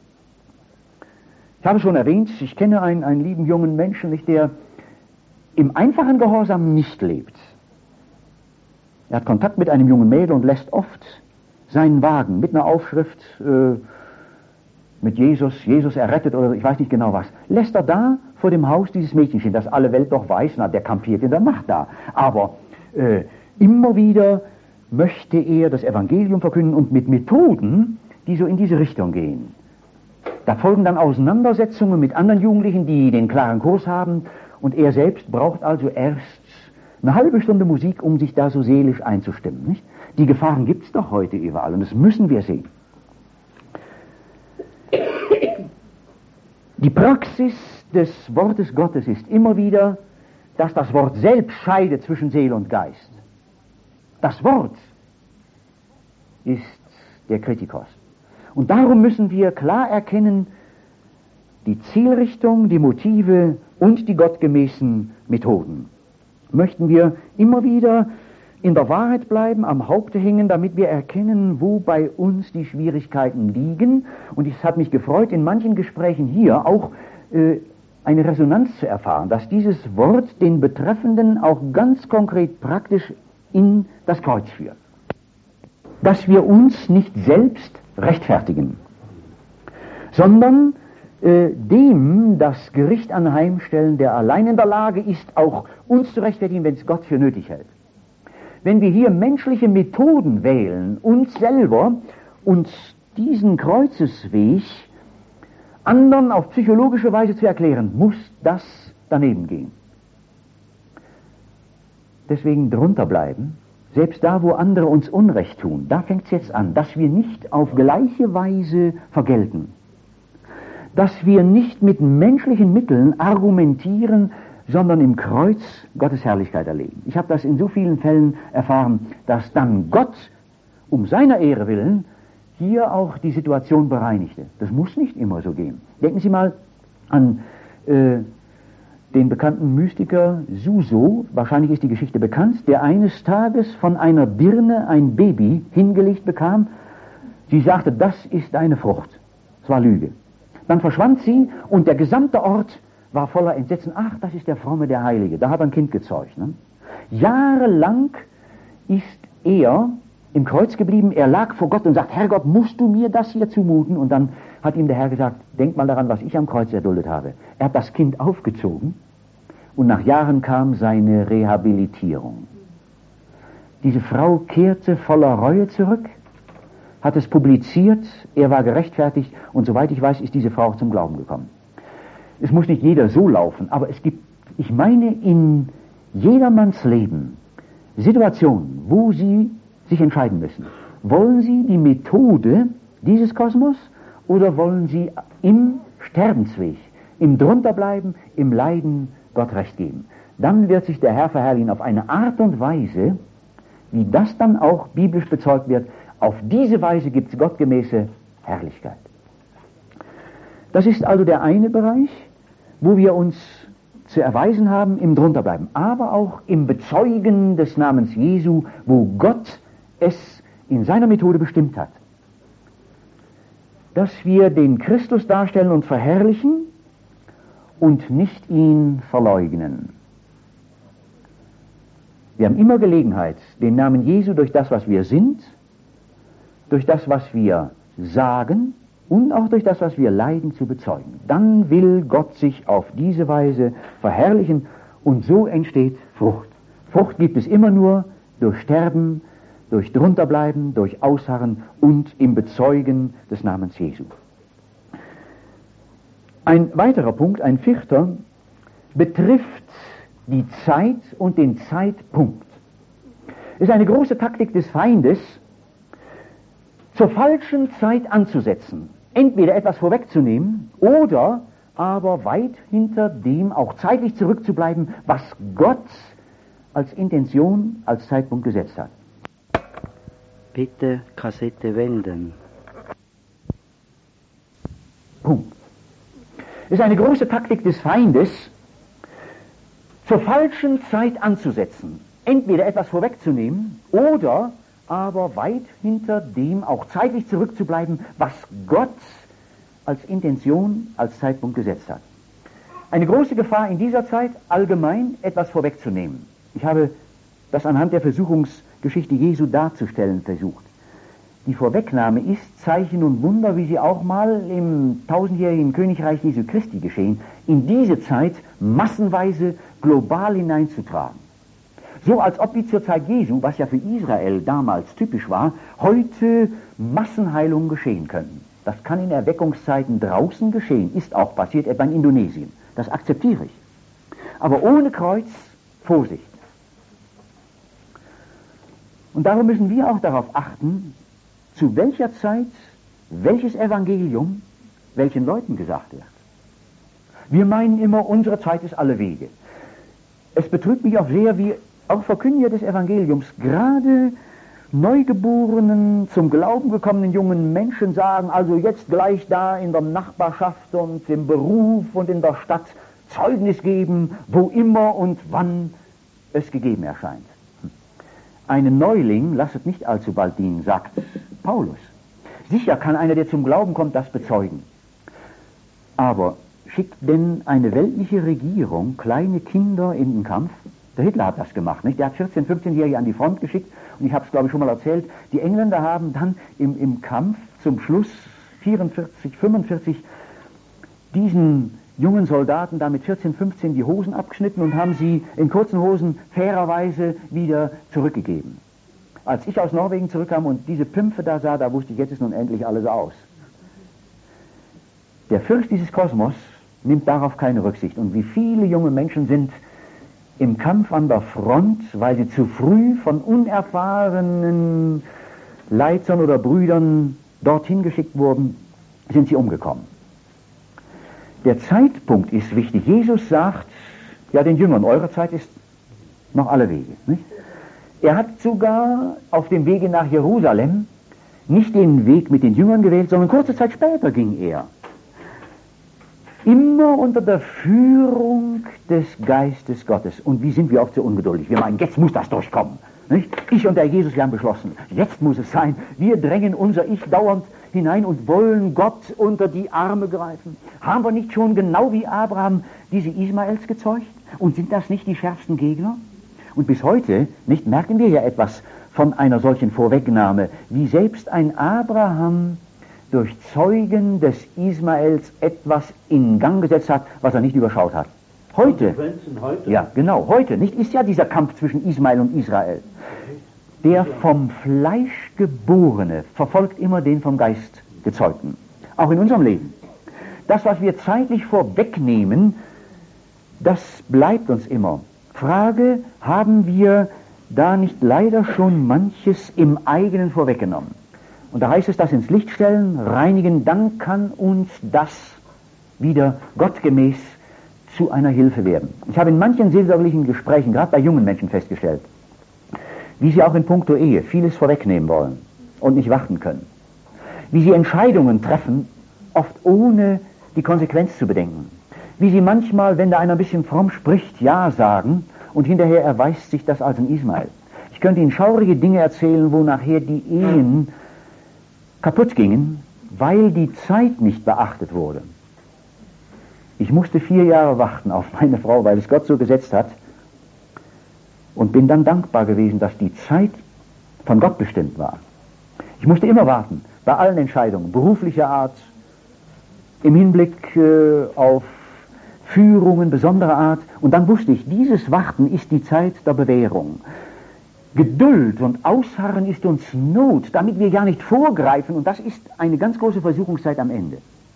Ich habe schon erwähnt, ich kenne einen, einen lieben jungen Menschen, nicht, der im einfachen Gehorsam nicht lebt. Er hat Kontakt mit einem jungen Mädel und lässt oft seinen Wagen mit einer Aufschrift äh, mit Jesus, Jesus errettet oder ich weiß nicht genau was, lässt er da vor dem Haus dieses Mädchenchen, das alle Welt doch weiß, na, der kampiert in der Nacht da. Aber äh, immer wieder möchte er das Evangelium verkünden und mit Methoden, die so in diese Richtung gehen. Da folgen dann Auseinandersetzungen mit anderen Jugendlichen, die den klaren Kurs haben und er selbst braucht also erst eine halbe Stunde Musik, um sich da so seelisch einzustimmen. Nicht? Die Gefahren gibt es doch heute überall und das müssen wir sehen. Die Praxis des Wortes Gottes ist immer wieder, dass das Wort selbst scheidet zwischen Seele und Geist. Das Wort ist der Kritikos. Und darum müssen wir klar erkennen, die Zielrichtung, die Motive und die gottgemäßen Methoden. Möchten wir immer wieder in der Wahrheit bleiben, am Haupte hängen, damit wir erkennen, wo bei uns die Schwierigkeiten liegen. Und es hat mich gefreut, in manchen Gesprächen hier auch äh, eine Resonanz zu erfahren, dass dieses Wort den Betreffenden auch ganz konkret praktisch in das Kreuz führt. Dass wir uns nicht selbst rechtfertigen, sondern äh, dem das Gericht anheimstellen, der allein in der Lage ist, auch uns zu rechtfertigen, wenn es Gott für nötig hält. Wenn wir hier menschliche Methoden wählen, uns selber, uns diesen Kreuzesweg anderen auf psychologische Weise zu erklären, muss das daneben gehen. Deswegen drunter bleiben, selbst da, wo andere uns Unrecht tun, da fängt es jetzt an, dass wir nicht auf gleiche Weise vergelten, dass wir nicht mit menschlichen Mitteln argumentieren, sondern im Kreuz Gottes Herrlichkeit erleben. Ich habe das in so vielen Fällen erfahren, dass dann Gott um seiner Ehre willen hier auch die Situation bereinigte. Das muss nicht immer so gehen. Denken Sie mal an äh, den bekannten Mystiker Suso, wahrscheinlich ist die Geschichte bekannt, der eines Tages von einer Dirne ein Baby hingelegt bekam. Sie sagte, das ist eine Frucht. Es war Lüge. Dann verschwand sie und der gesamte Ort war voller Entsetzen. Ach, das ist der Fromme, der Heilige. Da hat er ein Kind gezeugt. Ne? Jahrelang ist er im Kreuz geblieben. Er lag vor Gott und sagt, Herrgott, musst du mir das hier zumuten? Und dann hat ihm der Herr gesagt, denk mal daran, was ich am Kreuz erduldet habe. Er hat das Kind aufgezogen und nach Jahren kam seine Rehabilitierung. Diese Frau kehrte voller Reue zurück, hat es publiziert, er war gerechtfertigt und soweit ich weiß, ist diese Frau auch zum Glauben gekommen. Es muss nicht jeder so laufen, aber es gibt, ich meine, in jedermanns Leben Situationen, wo Sie sich entscheiden müssen. Wollen Sie die Methode dieses Kosmos oder wollen Sie im Sterbensweg, im Drunterbleiben, im Leiden Gott Recht geben? Dann wird sich der Herr verherrlichen auf eine Art und Weise, wie das dann auch biblisch bezeugt wird. Auf diese Weise gibt es gottgemäße Herrlichkeit. Das ist also der eine Bereich, wo wir uns zu erweisen haben im Drunterbleiben, aber auch im Bezeugen des Namens Jesu, wo Gott es in seiner Methode bestimmt hat. Dass wir den Christus darstellen und verherrlichen und nicht ihn verleugnen. Wir haben immer Gelegenheit, den Namen Jesu durch das, was wir sind, durch das, was wir sagen und auch durch das, was wir leiden, zu bezeugen. Dann will Gott sich auf diese Weise verherrlichen und so entsteht Frucht. Frucht gibt es immer nur durch Sterben, durch Drunterbleiben, durch Ausharren und im Bezeugen des Namens Jesu. Ein weiterer Punkt, ein vierter, betrifft die Zeit und den Zeitpunkt. Es ist eine große Taktik des Feindes, zur falschen Zeit anzusetzen, entweder etwas vorwegzunehmen oder aber weit hinter dem auch zeitlich zurückzubleiben, was Gott als Intention, als Zeitpunkt gesetzt hat. Bitte Kassette wenden. Punkt. Es ist eine große Taktik des Feindes, zur falschen Zeit anzusetzen, entweder etwas vorwegzunehmen oder aber weit hinter dem auch zeitlich zurückzubleiben, was Gott als Intention, als Zeitpunkt gesetzt hat. Eine große Gefahr in dieser Zeit, allgemein etwas vorwegzunehmen. Ich habe das anhand der Versuchungsgeschichte Jesu darzustellen versucht. Die Vorwegnahme ist Zeichen und Wunder, wie sie auch mal im tausendjährigen Königreich Jesu Christi geschehen, in diese Zeit massenweise global hineinzutragen. So als ob wie zur Zeit Jesu, was ja für Israel damals typisch war, heute Massenheilungen geschehen könnten. Das kann in Erweckungszeiten draußen geschehen, ist auch passiert, etwa in Indonesien. Das akzeptiere ich. Aber ohne Kreuz, Vorsicht. Und darum müssen wir auch darauf achten, zu welcher Zeit welches Evangelium welchen Leuten gesagt wird. Wir meinen immer, unsere Zeit ist alle Wege. Es betrübt mich auch sehr, wie auch Verkündiger des Evangeliums gerade neugeborenen, zum Glauben gekommenen jungen Menschen sagen, also jetzt gleich da in der Nachbarschaft und im Beruf und in der Stadt Zeugnis geben, wo immer und wann es gegeben erscheint. Einen Neuling lasset nicht allzu bald dienen, sagt Paulus. Sicher kann einer, der zum Glauben kommt, das bezeugen. Aber schickt denn eine weltliche Regierung kleine Kinder in den Kampf? Der Hitler hat das gemacht, nicht? Der hat vierzehn-, fünfzehnjährige an die Front geschickt und ich habe es, glaube ich, schon mal erzählt, die Engländer haben dann im, im Kampf zum Schluss vierundvierzig, fünfundvierzig diesen jungen Soldaten da mit vierzehn, fünfzehn die Hosen abgeschnitten und haben sie in kurzen Hosen fairerweise wieder zurückgegeben. Als ich aus Norwegen zurückkam und diese Pümpfe da sah, da wusste ich, jetzt ist nun endlich alles aus. Der Fürst dieses Kosmos nimmt darauf keine Rücksicht. Und wie viele junge Menschen sind im Kampf an der Front, weil sie zu früh von unerfahrenen Leitern oder Brüdern dorthin geschickt wurden, sind sie umgekommen. Der Zeitpunkt ist wichtig. Jesus sagt, ja, den Jüngern, eure Zeit ist noch alle Wege. Nicht? Er hat sogar auf dem Wege nach Jerusalem nicht den Weg mit den Jüngern gewählt, sondern kurze Zeit später ging er. Immer unter der Führung des Geistes Gottes. Und wie sind wir oft so ungeduldig? Wir meinen, jetzt muss das durchkommen. Nicht? Ich und der Jesus, wir haben beschlossen, jetzt muss es sein. Wir drängen unser Ich dauernd hinein und wollen Gott unter die Arme greifen. Haben wir nicht schon genau wie Abraham diese Ismaels gezeugt? Und sind das nicht die schärfsten Gegner? Und bis heute, nicht, merken wir ja etwas von einer solchen Vorwegnahme, wie selbst ein Abraham durch Zeugen des Ismaels etwas in Gang gesetzt hat, was er nicht überschaut hat. Heute, heute. ja genau, heute, nicht, ist ja dieser Kampf zwischen Ismael und Israel. Der vom Fleisch Geborene verfolgt immer den vom Geist Gezeugten. Auch in unserem Leben. Das, was wir zeitlich vorwegnehmen, das bleibt uns immer. Frage, haben wir da nicht leider schon manches im eigenen vorweggenommen? Und da heißt es, das ins Licht stellen, reinigen, dann kann uns das wieder gottgemäß zu einer Hilfe werden. Ich habe in manchen seelsorgerlichen Gesprächen, gerade bei jungen Menschen, festgestellt, wie sie auch in puncto Ehe vieles vorwegnehmen wollen und nicht warten können. wie sie Entscheidungen treffen, oft ohne die Konsequenz zu bedenken. Wie sie manchmal, wenn da einer ein bisschen fromm spricht, Ja sagen und hinterher erweist sich das als ein Ismael. Ich könnte Ihnen schaurige Dinge erzählen, wo nachher die Ehen kaputt gingen, weil die Zeit nicht beachtet wurde. Ich musste vier Jahre warten auf meine Frau, weil es Gott so gesetzt hat, und bin dann dankbar gewesen, dass die Zeit von Gott bestimmt war. Ich musste immer warten, bei allen Entscheidungen, beruflicher Art, im Hinblick äh, auf Führungen besonderer Art, und dann wusste ich, dieses Warten ist die Zeit der Bewährung. Geduld und Ausharren ist uns Not, damit wir ja nicht vorgreifen, und das ist eine ganz große Versuchungszeit am Ende.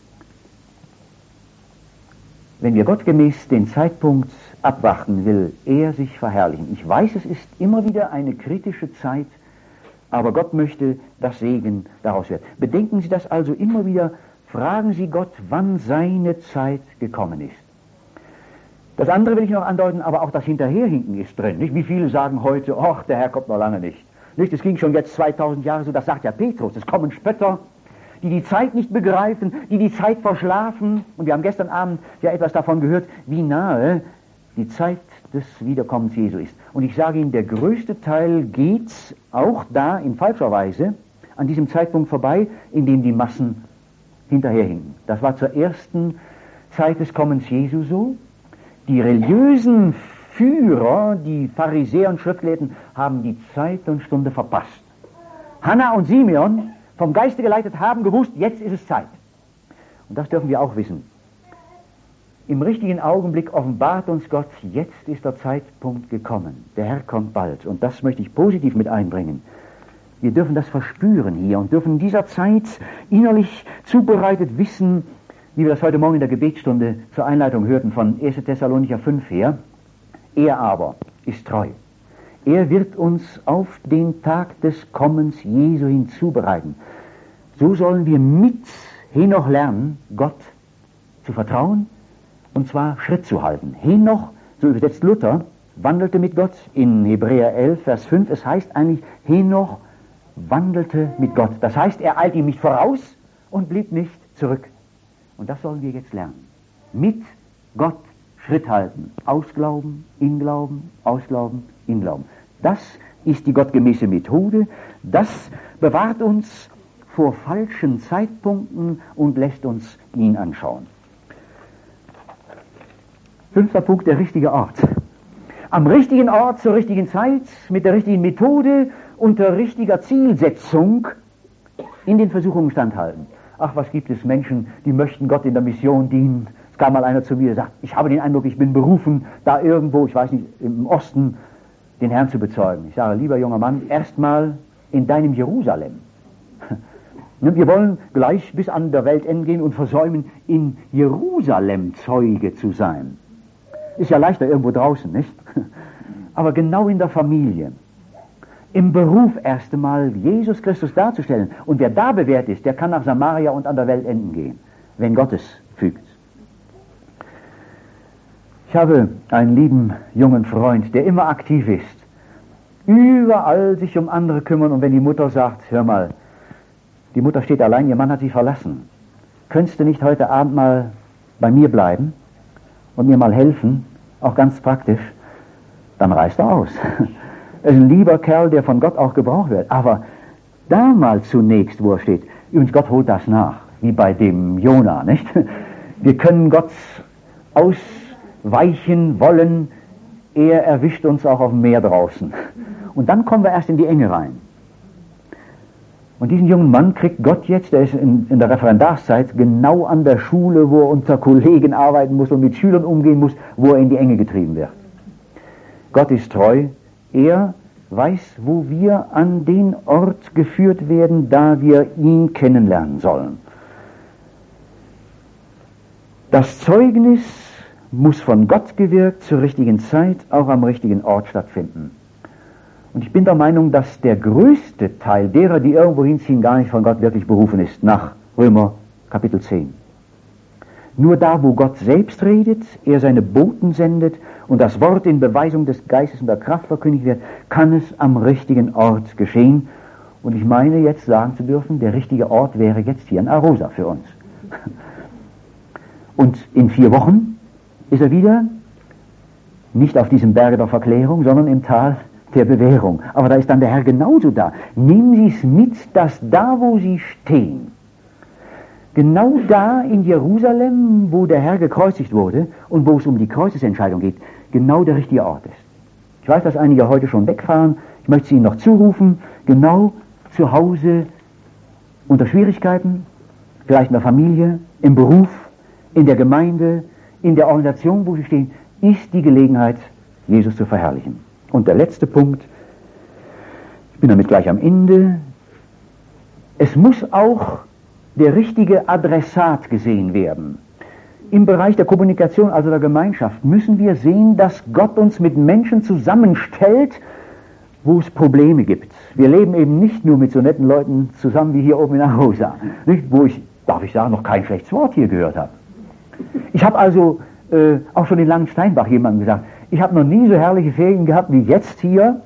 Wenn wir gottgemäß den Zeitpunkt abwarten, will er sich verherrlichen. Ich weiß, es ist immer wieder eine kritische Zeit, aber Gott möchte, dass Segen daraus wird. Bedenken Sie das also immer wieder, fragen Sie Gott, wann seine Zeit gekommen ist. Das andere will ich noch andeuten, aber auch das Hinterherhinken ist drin. Nicht? Wie viele sagen heute, ach, der Herr kommt noch lange nicht. Nicht? Es ging schon jetzt zweitausend Jahre so, das sagt ja Petrus, es kommen Spötter, die die Zeit nicht begreifen, die die Zeit verschlafen. Und wir haben gestern Abend ja etwas davon gehört, wie nahe die Zeit des Wiederkommens Jesu ist. Und ich sage Ihnen, der größte Teil geht auch da in falscher Weise an diesem Zeitpunkt vorbei, in dem die Massen hinterherhinken. Das war zur ersten Zeit des Kommens Jesu so. Die religiösen Führer, die Pharisäer und Schriftgelehrten, haben die Zeit und Stunde verpasst. Hannah und Simeon, vom Geiste geleitet, haben gewusst, jetzt ist es Zeit. Und das dürfen wir auch wissen. Im richtigen Augenblick offenbart uns Gott, jetzt ist der Zeitpunkt gekommen. Der Herr kommt bald. Und das möchte ich positiv mit einbringen. Wir dürfen das verspüren hier und dürfen in dieser Zeit innerlich zubereitet wissen, wie wir das heute Morgen in der Gebetsstunde zur Einleitung hörten von erster Thessalonicher fünf her. Er aber ist treu. Er wird uns auf den Tag des Kommens Jesu hin zubereiten. So sollen wir mit Henoch lernen, Gott zu vertrauen, und zwar Schritt zu halten. Henoch, so übersetzt Luther, wandelte mit Gott in Hebräer elf, Vers fünf. Es heißt eigentlich, Henoch wandelte mit Gott. Das heißt, er eilte ihm nicht voraus und blieb nicht zurück. Und das sollen wir jetzt lernen. Mit Gott Schritt halten. Ausglauben, Inglauben, Ausglauben, Inglauben. Das ist die gottgemäße Methode. Das bewahrt uns vor falschen Zeitpunkten und lässt uns ihn anschauen. Fünfter Punkt, der richtige Ort. Am richtigen Ort, zur richtigen Zeit, mit der richtigen Methode, unter richtiger Zielsetzung in den Versuchungen standhalten. Ach, was gibt es Menschen, die möchten Gott in der Mission dienen. Es kam mal einer zu mir, der sagt, ich habe den Eindruck, ich bin berufen, da irgendwo, ich weiß nicht, im Osten, den Herrn zu bezeugen. Ich sage, lieber junger Mann, erstmal in deinem Jerusalem. Wir wollen gleich bis an der Weltende gehen und versäumen, in Jerusalem Zeuge zu sein. Ist ja leichter irgendwo draußen, nicht? Aber genau in der Familie, im Beruf erst einmal Jesus Christus darzustellen. Und wer da bewährt ist, der kann nach Samaria und an der Weltenden gehen, wenn Gott es fügt. Ich habe einen lieben jungen Freund, der immer aktiv ist, überall sich um andere kümmern, und wenn die Mutter sagt, hör mal, die Mutter steht allein, ihr Mann hat sie verlassen, könntest du nicht heute Abend mal bei mir bleiben und mir mal helfen, auch ganz praktisch, dann reißt er aus. Er ist ein lieber Kerl, der von Gott auch gebraucht wird, aber damals zunächst, wo er steht, übrigens Gott holt das nach, wie bei dem Jona, nicht? Wir können Gott ausweichen wollen, er erwischt uns auch auf dem Meer draußen. Und dann kommen wir erst in die Enge rein. Und diesen jungen Mann kriegt Gott jetzt, der ist in, in der Referendarszeit, genau an der Schule, wo er unter Kollegen arbeiten muss und mit Schülern umgehen muss, wo er in die Enge getrieben wird. Gott ist treu, er weiß, wo wir an den Ort geführt werden, da wir ihn kennenlernen sollen. Das Zeugnis muss von Gott gewirkt, zur richtigen Zeit, auch am richtigen Ort stattfinden. Und ich bin der Meinung, dass der größte Teil derer, die irgendwo hinziehen, gar nicht von Gott wirklich berufen ist, nach Römer Kapitel zehn. Nur da, wo Gott selbst redet, er seine Boten sendet und das Wort in Beweisung des Geistes und der Kraft verkündigt wird, kann es am richtigen Ort geschehen. Und ich meine jetzt sagen zu dürfen, der richtige Ort wäre jetzt hier in Arosa für uns. Und in vier Wochen ist er wieder nicht auf diesem Berge der Verklärung, sondern im Tal der Bewährung. Aber da ist dann der Herr genauso da. Nehmen Sie es mit, dass da, wo Sie stehen, genau da in Jerusalem, wo der Herr gekreuzigt wurde und wo es um die Kreuzesentscheidung geht, genau der richtige Ort ist. Ich weiß, dass einige heute schon wegfahren. Ich möchte es Ihnen noch zurufen. Genau zu Hause, unter Schwierigkeiten, vielleicht in der Familie, im Beruf, in der Gemeinde, in der Organisation, wo Sie stehen, ist die Gelegenheit, Jesus zu verherrlichen. Und der letzte Punkt, ich bin damit gleich am Ende, es muss auch der richtige Adressat gesehen werden. Im Bereich der Kommunikation, also der Gemeinschaft, müssen wir sehen, dass Gott uns mit Menschen zusammenstellt, wo es Probleme gibt. Wir leben eben nicht nur mit so netten Leuten zusammen wie hier oben in Arosa, nicht? Wo ich, darf ich sagen, noch kein schlechtes Wort hier gehört habe. Ich habe also äh, auch schon in Langensteinbach jemandem gesagt, ich habe noch nie so herrliche Ferien gehabt wie jetzt hier.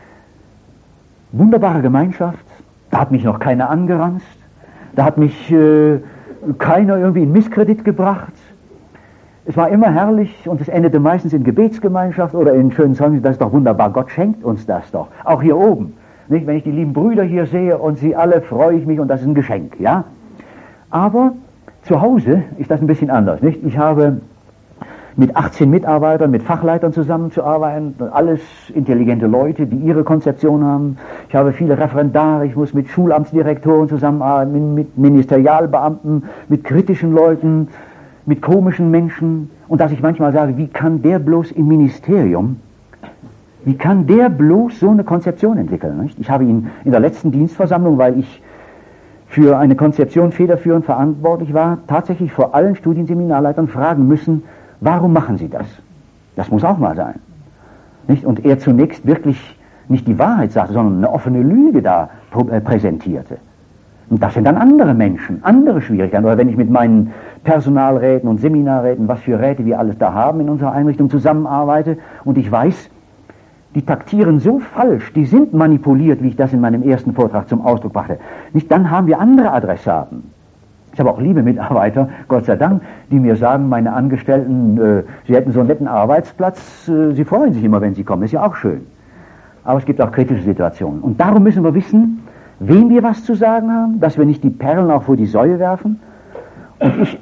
Wunderbare Gemeinschaft, da hat mich noch keiner angeranzt, da hat mich äh, keiner irgendwie in Misskredit gebracht. Es war immer herrlich und es endete meistens in Gebetsgemeinschaft oder in schönen Songs. Das ist doch wunderbar, Gott schenkt uns das doch. Auch hier oben. Nicht? Wenn ich die lieben Brüder hier sehe und sie alle, freue ich mich und das ist ein Geschenk. Ja? Aber zu Hause ist das ein bisschen anders. Nicht? Ich habe mit achtzehn Mitarbeitern, mit Fachleitern zusammenzuarbeiten, alles intelligente Leute, die ihre Konzeption haben. Ich habe viele Referendare, ich muss mit Schulamtsdirektoren zusammenarbeiten, mit Ministerialbeamten, mit kritischen Leuten, mit komischen Menschen. Und dass ich manchmal sage, wie kann der bloß im Ministerium, wie kann der bloß so eine Konzeption entwickeln? Nicht? Ich habe ihn in der letzten Dienstversammlung, weil ich für eine Konzeption federführend verantwortlich war, tatsächlich vor allen Studienseminarleitern fragen müssen, warum machen Sie das? Das muss auch mal sein. Nicht? Und er zunächst wirklich nicht die Wahrheit sagte, sondern eine offene Lüge da äh, präsentierte. Und das sind dann andere Menschen, andere Schwierigkeiten. Oder wenn ich mit meinen Personalräten und Seminarräten, was für Räte wir alles da haben in unserer Einrichtung, zusammenarbeite und ich weiß, die taktieren so falsch, die sind manipuliert, wie ich das in meinem ersten Vortrag zum Ausdruck brachte. Nicht, dann haben wir andere Adressaten. Ich habe auch liebe Mitarbeiter, Gott sei Dank, die mir sagen, meine Angestellten, äh, sie hätten so einen netten Arbeitsplatz, äh, sie freuen sich immer, wenn sie kommen, ist ja auch schön. Aber es gibt auch kritische Situationen. Und darum müssen wir wissen, wem wir was zu sagen haben, dass wir nicht die Perlen auch vor die Säue werfen. Und ich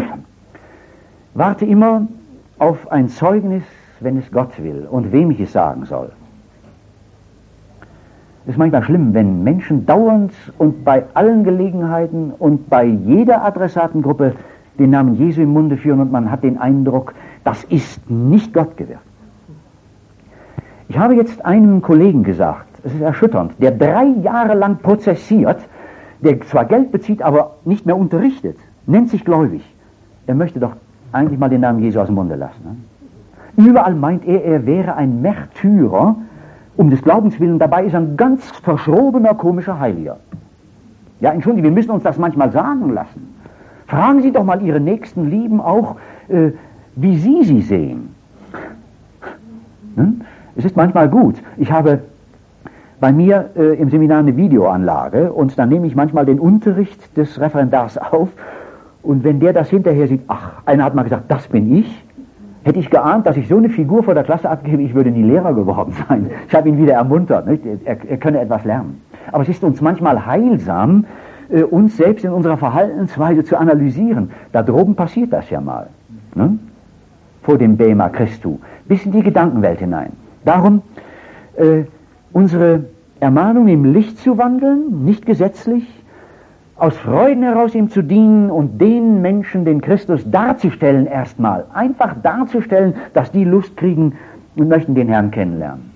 warte immer auf ein Zeugnis, wenn es Gott will und wem ich es sagen soll. Es ist manchmal schlimm, wenn Menschen dauernd und bei allen Gelegenheiten und bei jeder Adressatengruppe den Namen Jesu im Munde führen und man hat den Eindruck, das ist nicht Gott gewirkt. Ich habe jetzt einem Kollegen gesagt, es ist erschütternd, der drei Jahre lang prozessiert, der zwar Geld bezieht, aber nicht mehr unterrichtet, nennt sich gläubig. Er möchte doch eigentlich mal den Namen Jesu aus dem Munde lassen. Ne? Überall meint er, er wäre ein Märtyrer, um des Glaubens willen, dabei ist er ein ganz verschrobener, komischer Heiliger. Ja, entschuldigen, wir müssen uns das manchmal sagen lassen. Fragen Sie doch mal Ihre nächsten Lieben auch, äh, wie Sie sie sehen. Hm? Es ist manchmal gut. Ich habe bei mir äh, im Seminar eine Videoanlage und dann nehme ich manchmal den Unterricht des Referendars auf und wenn der das hinterher sieht, ach, einer hat mal gesagt, das bin ich, hätte ich geahnt, dass ich so eine Figur vor der Klasse abgebe, ich würde nie Lehrer geworden sein. Ich habe ihn wieder ermuntert, nicht? Er, er könne etwas lernen. Aber es ist uns manchmal heilsam, äh, uns selbst in unserer Verhaltensweise zu analysieren. Da droben passiert das ja mal. Ne? Vor dem Bema Christu. Bis in die Gedankenwelt hinein. Darum, äh, unsere Ermahnung im Licht zu wandeln, nicht gesetzlich, aus Freuden heraus ihm zu dienen und den Menschen, den Christus darzustellen erstmal, einfach darzustellen, dass die Lust kriegen und möchten den Herrn kennenlernen.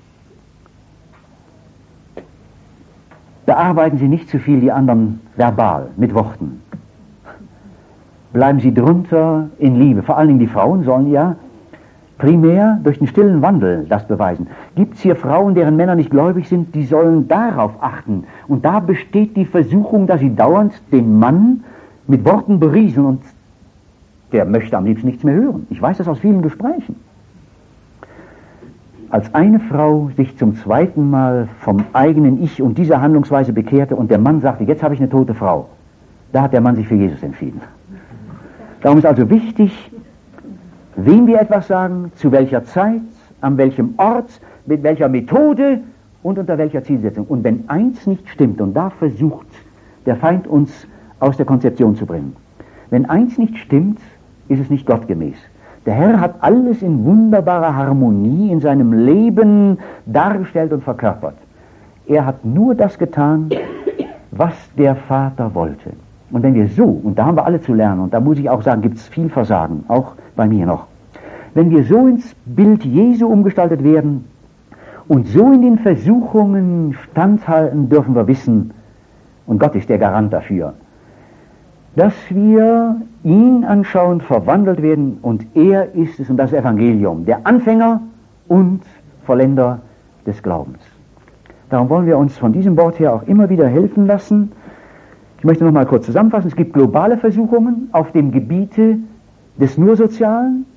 Bearbeiten Sie nicht zu viel die anderen verbal, mit Worten. Bleiben Sie drunter in Liebe. Vor allen Dingen die Frauen sollen ja primär durch den stillen Wandel das beweisen. Gibt es hier Frauen, deren Männer nicht gläubig sind, die sollen darauf achten. Und da besteht die Versuchung, dass sie dauernd den Mann mit Worten berieseln und der möchte am liebsten nichts mehr hören. Ich weiß das aus vielen Gesprächen. als eine Frau sich zum zweiten Mal vom eigenen Ich und dieser Handlungsweise bekehrte und der Mann sagte, jetzt habe ich eine tote Frau, da hat der Mann sich für Jesus entschieden. Darum ist also wichtig, wem wir etwas sagen, zu welcher Zeit, an welchem Ort, mit welcher Methode und unter welcher Zielsetzung. Und wenn eins nicht stimmt, und da versucht der Feind uns aus der Konzeption zu bringen, wenn eins nicht stimmt, ist es nicht gottgemäß. Der Herr hat alles in wunderbarer Harmonie in seinem Leben dargestellt und verkörpert. Er hat nur das getan, was der Vater wollte. Und wenn wir so, und da haben wir alle zu lernen, und da muss ich auch sagen, gibt es viel Versagen, auch bei mir noch. Wenn wir so ins Bild Jesu umgestaltet werden und so in den Versuchungen standhalten, dürfen wir wissen, und Gott ist der Garant dafür, dass wir ihn anschauen, verwandelt werden, und er ist es, und das Evangelium, der Anfänger und Vollender des Glaubens. Darum wollen wir uns von diesem Wort her auch immer wieder helfen lassen. Ich möchte noch mal kurz zusammenfassen. Es gibt globale Versuchungen auf dem Gebiete des Nur-Sozialen,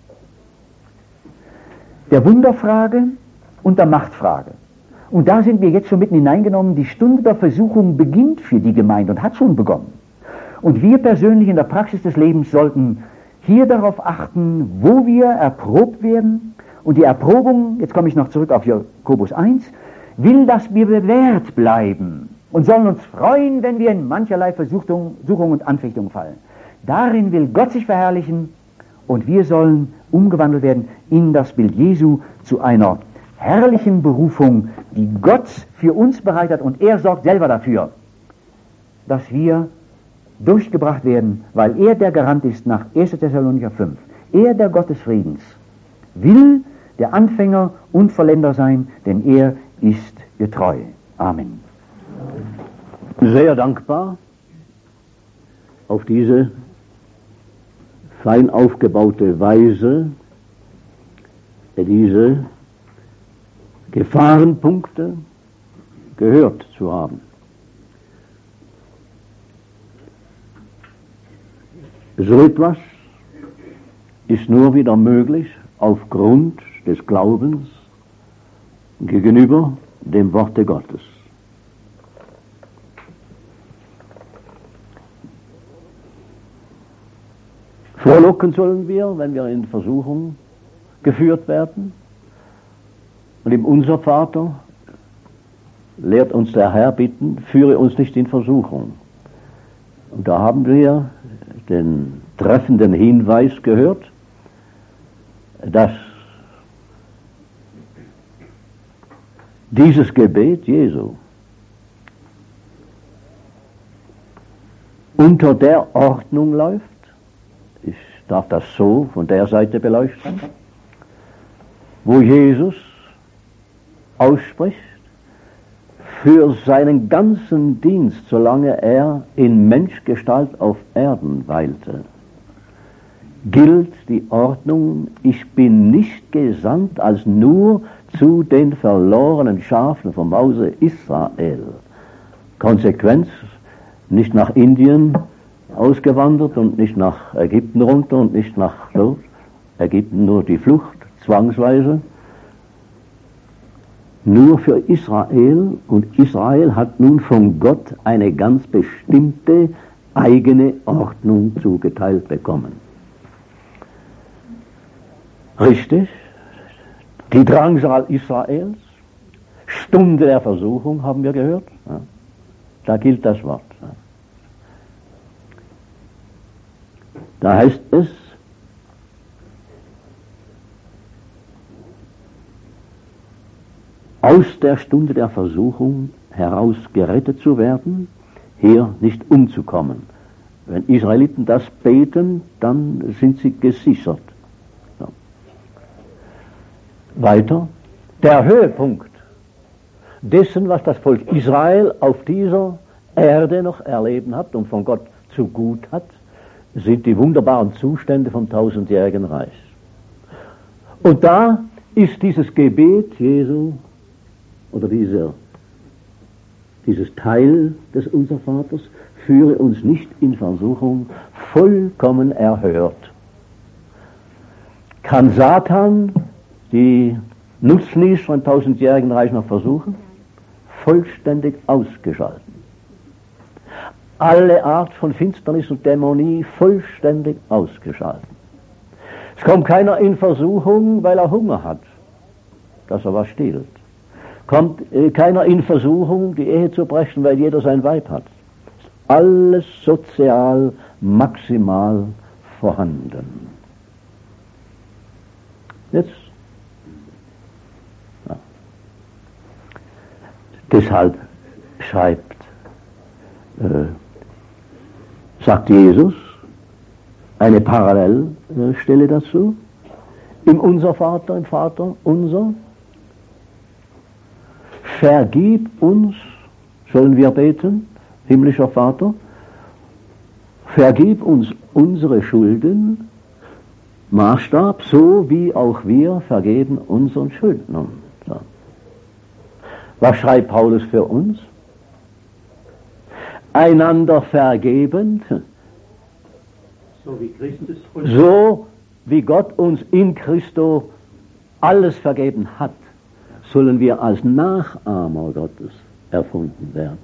der Wunderfrage und der Machtfrage. Und da sind wir jetzt schon mitten hineingenommen. Die Stunde der Versuchung beginnt für die Gemeinde und hat schon begonnen. Und wir persönlich in der Praxis des Lebens sollten hier darauf achten, wo wir erprobt werden. Und die Erprobung, jetzt komme ich noch zurück auf Jakobus eins, will, dass wir bewährt bleiben und sollen uns freuen, wenn wir in mancherlei Versuchung und Anfechtung fallen. Darin will Gott sich verherrlichen und wir sollen umgewandelt werden in das Bild Jesu zu einer herrlichen Berufung, die Gott für uns bereitet hat, und er sorgt selber dafür, dass wir durchgebracht werden, weil er der Garant ist nach erster Thessalonicher fünf. Er, der Gott des Friedens, will der Anfänger und Vollender sein, denn er ist getreu. Amen. Sehr dankbar auf diese fein aufgebaute Weise, diese Gefahrenpunkte gehört zu haben. So etwas ist nur wieder möglich aufgrund des Glaubens gegenüber dem Worte Gottes. Frohlocken sollen wir, wenn wir in Versuchung geführt werden. Und im Unser Vater lehrt uns der Herr bitten, führe uns nicht in Versuchung. Und da haben wir den treffenden Hinweis gehört, dass dieses Gebet Jesu unter der Ordnung läuft. Ich darf das so von der Seite beleuchten, wo Jesus ausspricht, für seinen ganzen Dienst, solange er in Menschgestalt auf Erden weilte, gilt die Ordnung, ich bin nicht gesandt als nur zu den verlorenen Schafen vom Hause Israel. Konsequenz, nicht nach Indien ausgewandert und nicht nach Ägypten runter und nicht nach dort. Ägypten nur die Flucht, zwangsweise. Nur für Israel, und Israel hat nun von Gott eine ganz bestimmte eigene Ordnung zugeteilt bekommen. Richtig, die Drangsal Israels, Stunde der Versuchung, haben wir gehört, ja. Da gilt das Wort. Ja. Da heißt es, aus der Stunde der Versuchung heraus gerettet zu werden, hier nicht umzukommen. Wenn Israeliten das beten, dann sind sie gesichert. Ja. Weiter, der Höhepunkt dessen, was das Volk Israel auf dieser Erde noch erleben hat und von Gott zu gut hat, sind die wunderbaren Zustände vom tausendjährigen Reich. Und da ist dieses Gebet Jesu, oder dieser, dieses Teil des Unservaters, führe uns nicht in Versuchung, vollkommen erhört. Kann Satan die Nutznieß von tausendjährigen Reich noch versuchen? Vollständig ausgeschalten. Alle Art von Finsternis und Dämonie vollständig ausgeschalten. Es kommt keiner in Versuchung, weil er Hunger hat, dass er was stiehlt. Kommt äh, keiner in Versuchung, die Ehe zu brechen, weil jeder sein Weib hat. Alles sozial maximal vorhanden. Jetzt. Ja. Deshalb schreibt, äh, sagt Jesus, eine Parallelstelle dazu, im Unser Vater, im Vater unser, vergib uns, sollen wir beten, himmlischer Vater, vergib uns unsere Schulden, Maßstab, so wie auch wir vergeben unseren Schuldnern. So. Was schreibt Paulus für uns? Einander vergebend, so wie Christus so wie Gott uns in Christo alles vergeben hat, sollen wir als Nachahmer Gottes erfunden werden.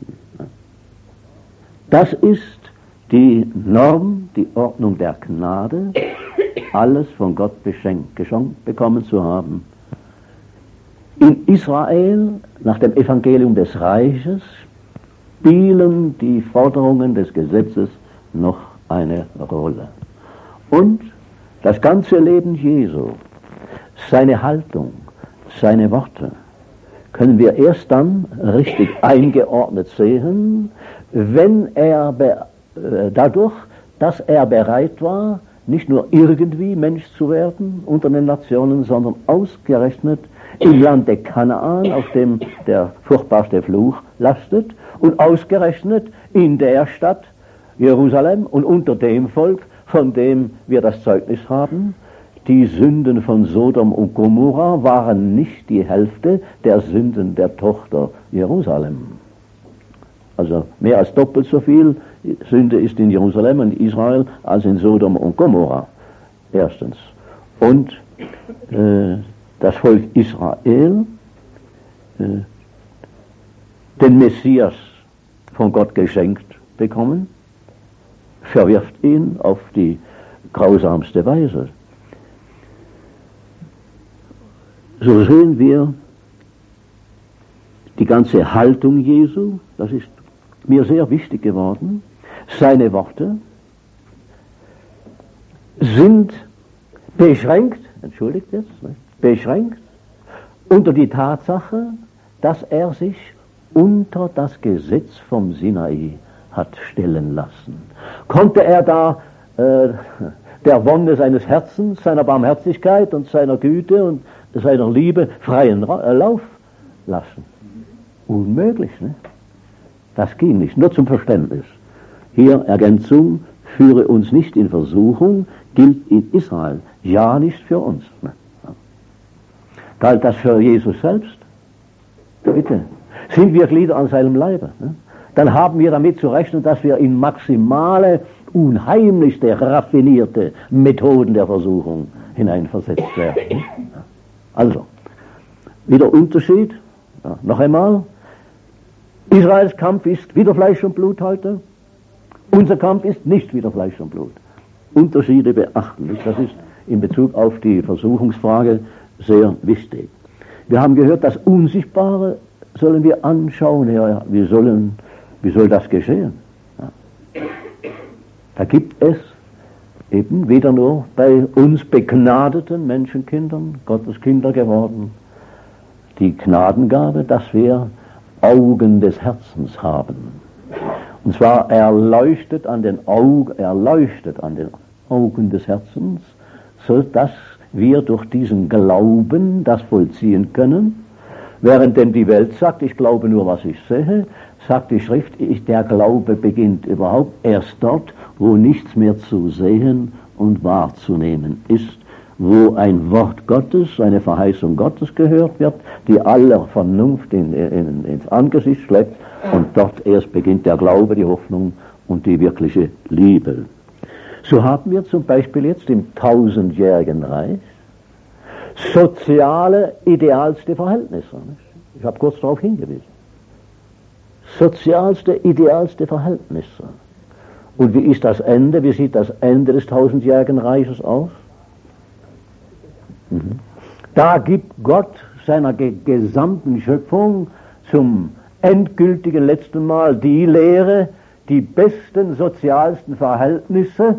Das ist die Norm, die Ordnung der Gnade, alles von Gott beschenkt, geschenkt bekommen zu haben. In Israel, nach dem Evangelium des Reiches, spielen die Forderungen des Gesetzes noch eine Rolle. Und das ganze Leben Jesu, seine Haltung, seine Worte, können wir erst dann richtig eingeordnet sehen, wenn er be, äh, dadurch, dass er bereit war, nicht nur irgendwie Mensch zu werden unter den Nationen, sondern ausgerechnet im Lande Kanaan, auf dem der furchtbarste Fluch lastet, und ausgerechnet in der Stadt Jerusalem und unter dem Volk, von dem wir das Zeugnis haben. Die Sünden von Sodom und Gomorra waren nicht die Hälfte der Sünden der Tochter Jerusalem. Also mehr als doppelt so viel Sünde ist in Jerusalem und Israel als in Sodom und Gomorra. Erstens. Und äh, das Volk Israel, äh, den Messias von Gott geschenkt bekommen, verwirft ihn auf die grausamste Weise. So sehen wir die ganze Haltung Jesu, das ist mir sehr wichtig geworden. Seine Worte sind beschränkt, entschuldigt jetzt, beschränkt unter die Tatsache, dass er sich unter das Gesetz vom Sinai hat stellen lassen. Konnte er da äh, der Wonne seines Herzens, seiner Barmherzigkeit und seiner Güte und seiner Liebe freien Lauf lassen? Unmöglich, ne? Das ging nicht, nur zum Verständnis. Hier Ergänzung, führe uns nicht in Versuchung, gilt in Israel, ja nicht für uns. Ne? Galt das für Jesus selbst? Bitte. Sind wir Glieder an seinem Leibe? Ne? Dann haben wir damit zu rechnen, dass wir in maximale, unheimlichste, raffinierte Methoden der Versuchung hineinversetzt werden. Also, wieder Unterschied, ja, noch einmal, Israels Kampf ist wieder Fleisch und Blut heute, unser Kampf ist nicht wieder Fleisch und Blut. Unterschiede beachten, das ist in Bezug auf die Versuchungsfrage sehr wichtig. Wir haben gehört, das Unsichtbare sollen wir anschauen, ja, wie, sollen, wie soll das geschehen? Ja. Da gibt es eben wieder nur bei uns begnadeten Menschenkindern, Gottes Kinder geworden, die Gnadengabe, dass wir Augen des Herzens haben. Und zwar erleuchtet an den Augen, erleuchtet an den Augen des Herzens, so dass wir durch diesen Glauben das vollziehen können. Während denn die Welt sagt, ich glaube nur, was ich sehe, sagt die Schrift, ich, der Glaube beginnt überhaupt erst dort, wo nichts mehr zu sehen und wahrzunehmen ist, wo ein Wort Gottes, eine Verheißung Gottes gehört wird, die aller Vernunft in, in, ins Angesicht schlägt, und dort erst beginnt der Glaube, die Hoffnung und die wirkliche Liebe. So haben wir zum Beispiel jetzt im tausendjährigen Reich soziale, idealste Verhältnisse. Ich habe kurz darauf hingewiesen. Sozialste, idealste Verhältnisse. Und wie ist das Ende? Wie sieht das Ende des tausendjährigen Reiches aus? Mhm. Da gibt Gott seiner ge gesamten Schöpfung zum endgültigen letzten Mal die Lehre, die besten, sozialsten Verhältnisse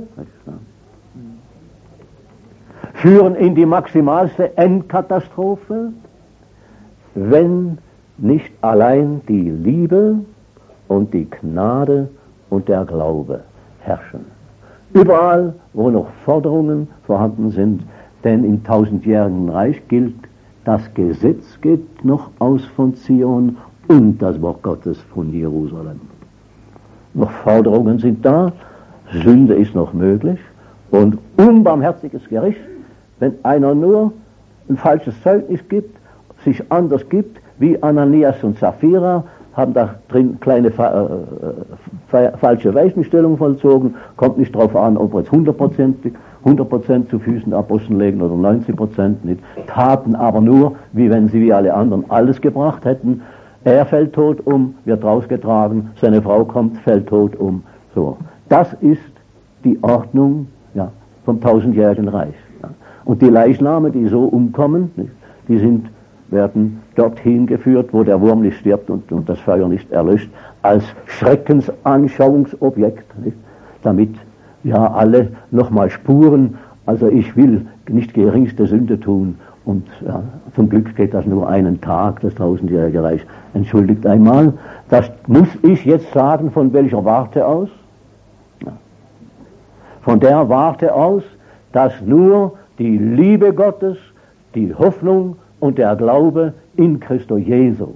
führen in die maximalste Endkatastrophe, wenn nicht allein die Liebe und die Gnade und der Glaube herrschen. Überall, wo noch Forderungen vorhanden sind, denn im tausendjährigen Reich gilt, das Gesetz geht noch aus von Zion und das Wort Gottes von Jerusalem. Noch Forderungen sind da, Sünde ist noch möglich und unbarmherziges Gericht, wenn einer nur ein falsches Zeugnis gibt, sich anders gibt, wie Ananias und Sapphira, haben da drin kleine fa äh, falsche Weichenstellungen vollzogen, kommt nicht darauf an, ob wir jetzt hundert Prozent zu Füßen der Apostel legen oder neunzig Prozent nicht, taten aber nur, wie wenn sie wie alle anderen alles gebracht hätten. Er fällt tot um, wird rausgetragen, seine Frau kommt, fällt tot um. So, das ist die Ordnung, ja, vom tausendjährigen Reich. Ja. Und die Leichname, die so umkommen, nicht, die sind, werden dorthin geführt, wo der Wurm nicht stirbt und, und das Feuer nicht erlöscht, als Schreckensanschauungsobjekt, nicht, damit ja alle nochmal spuren, also ich will nicht geringste Sünde tun und ja, zum Glück geht das nur einen Tag, das tausendjährige Reich. Entschuldigt einmal, das muss ich jetzt sagen, von welcher Warte aus? Ja. Von der Warte aus, dass nur die Liebe Gottes, die Hoffnung und der Glaube in Christo Jesu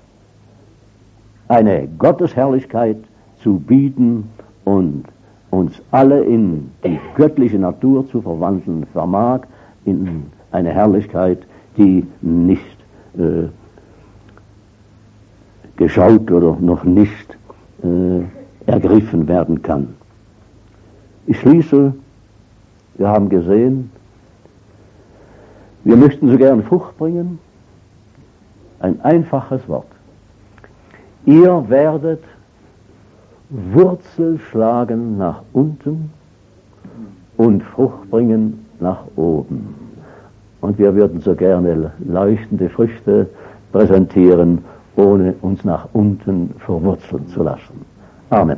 eine Gottesherrlichkeit zu bieten und uns alle in die göttliche Natur zu verwandeln vermag, in eine Herrlichkeit, die nicht äh, geschaut oder noch nicht äh, ergriffen werden kann. Ich schließe, wir haben gesehen, wir möchten so gern Frucht bringen, ein einfaches Wort. Ihr werdet Wurzel schlagen nach unten und Frucht bringen nach oben. Und wir würden so gerne leuchtende Früchte präsentieren, ohne uns nach unten verwurzeln zu lassen. Amen.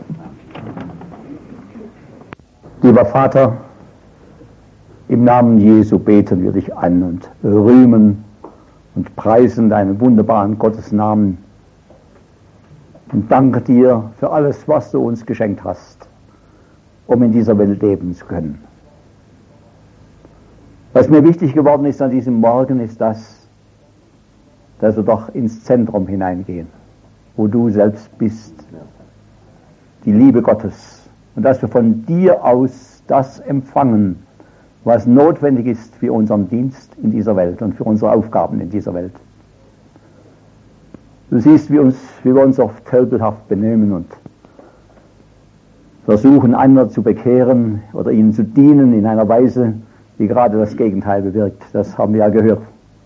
Lieber Vater, im Namen Jesu beten wir dich an und rühmen und preisen deinen wunderbaren Gottesnamen und danke dir für alles, was du uns geschenkt hast, um in dieser Welt leben zu können. Was mir wichtig geworden ist an diesem Morgen, ist das, dass wir doch ins Zentrum hineingehen, wo du selbst bist, die Liebe Gottes, und dass wir von dir aus das empfangen, was notwendig ist für unseren Dienst in dieser Welt und für unsere Aufgaben in dieser Welt. Du siehst, wie, uns, wie wir uns oft tölpelhaft benehmen und versuchen, andere zu bekehren oder ihnen zu dienen in einer Weise, die gerade das Gegenteil bewirkt. Das haben wir ja gehört.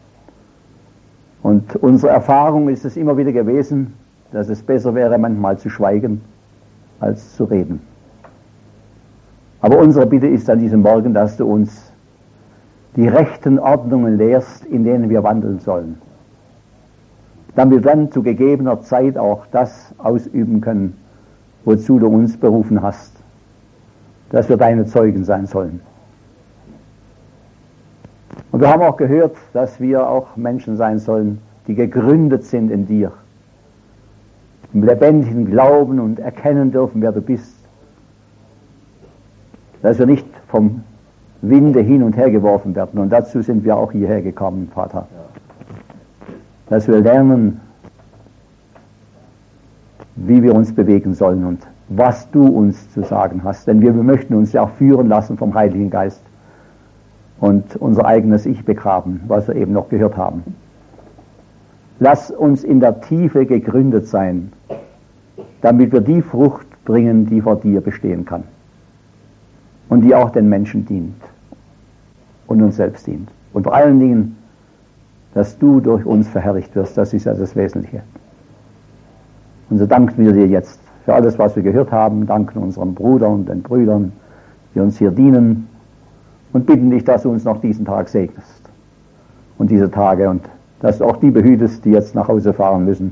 Und unsere Erfahrung ist es immer wieder gewesen, dass es besser wäre, manchmal zu schweigen, als zu reden. Aber unsere Bitte ist an diesem Morgen, dass du uns die rechten Ordnungen lehrst, in denen wir wandeln sollen, damit wir dann zu gegebener Zeit auch das ausüben können, wozu du uns berufen hast, dass wir deine Zeugen sein sollen. Und wir haben auch gehört, dass wir auch Menschen sein sollen, die gegründet sind in dir, im lebendigen Glauben und erkennen dürfen, wer du bist, dass wir nicht vom Winde hin und her geworfen werden. Und dazu sind wir auch hierher gekommen, Vater. Dass wir lernen, wie wir uns bewegen sollen und was du uns zu sagen hast. Denn wir möchten uns ja auch führen lassen vom Heiligen Geist und unser eigenes Ich begraben, was wir eben noch gehört haben. Lass uns in der Tiefe gegründet sein, damit wir die Frucht bringen, die vor dir bestehen kann und die auch den Menschen dient und uns selbst dient. Und vor allen Dingen dass du durch uns verherrlicht wirst. Das ist ja das Wesentliche. Und so danken wir dir jetzt für alles, was wir gehört haben, danken unseren Brüdern und den Brüdern, die uns hier dienen, und bitten dich, dass du uns noch diesen Tag segnest und diese Tage, und dass du auch die behütest, die jetzt nach Hause fahren müssen.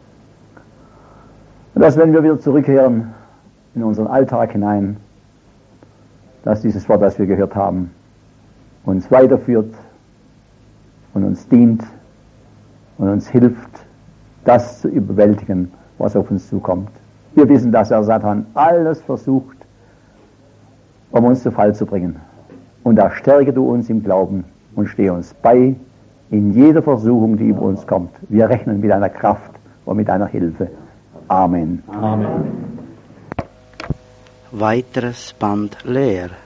Und dass, wenn wir wieder zurückkehren in unseren Alltag hinein, dass dieses Wort, das wir gehört haben, uns weiterführt und uns dient und uns hilft, das zu überwältigen, was auf uns zukommt. Wir wissen, dass der Satan alles versucht, um uns zu Fall zu bringen. Und da stärke du uns im Glauben und stehe uns bei in jeder Versuchung, die über uns kommt. Wir rechnen mit deiner Kraft und mit deiner Hilfe. Amen. Amen. Weiteres Band leer.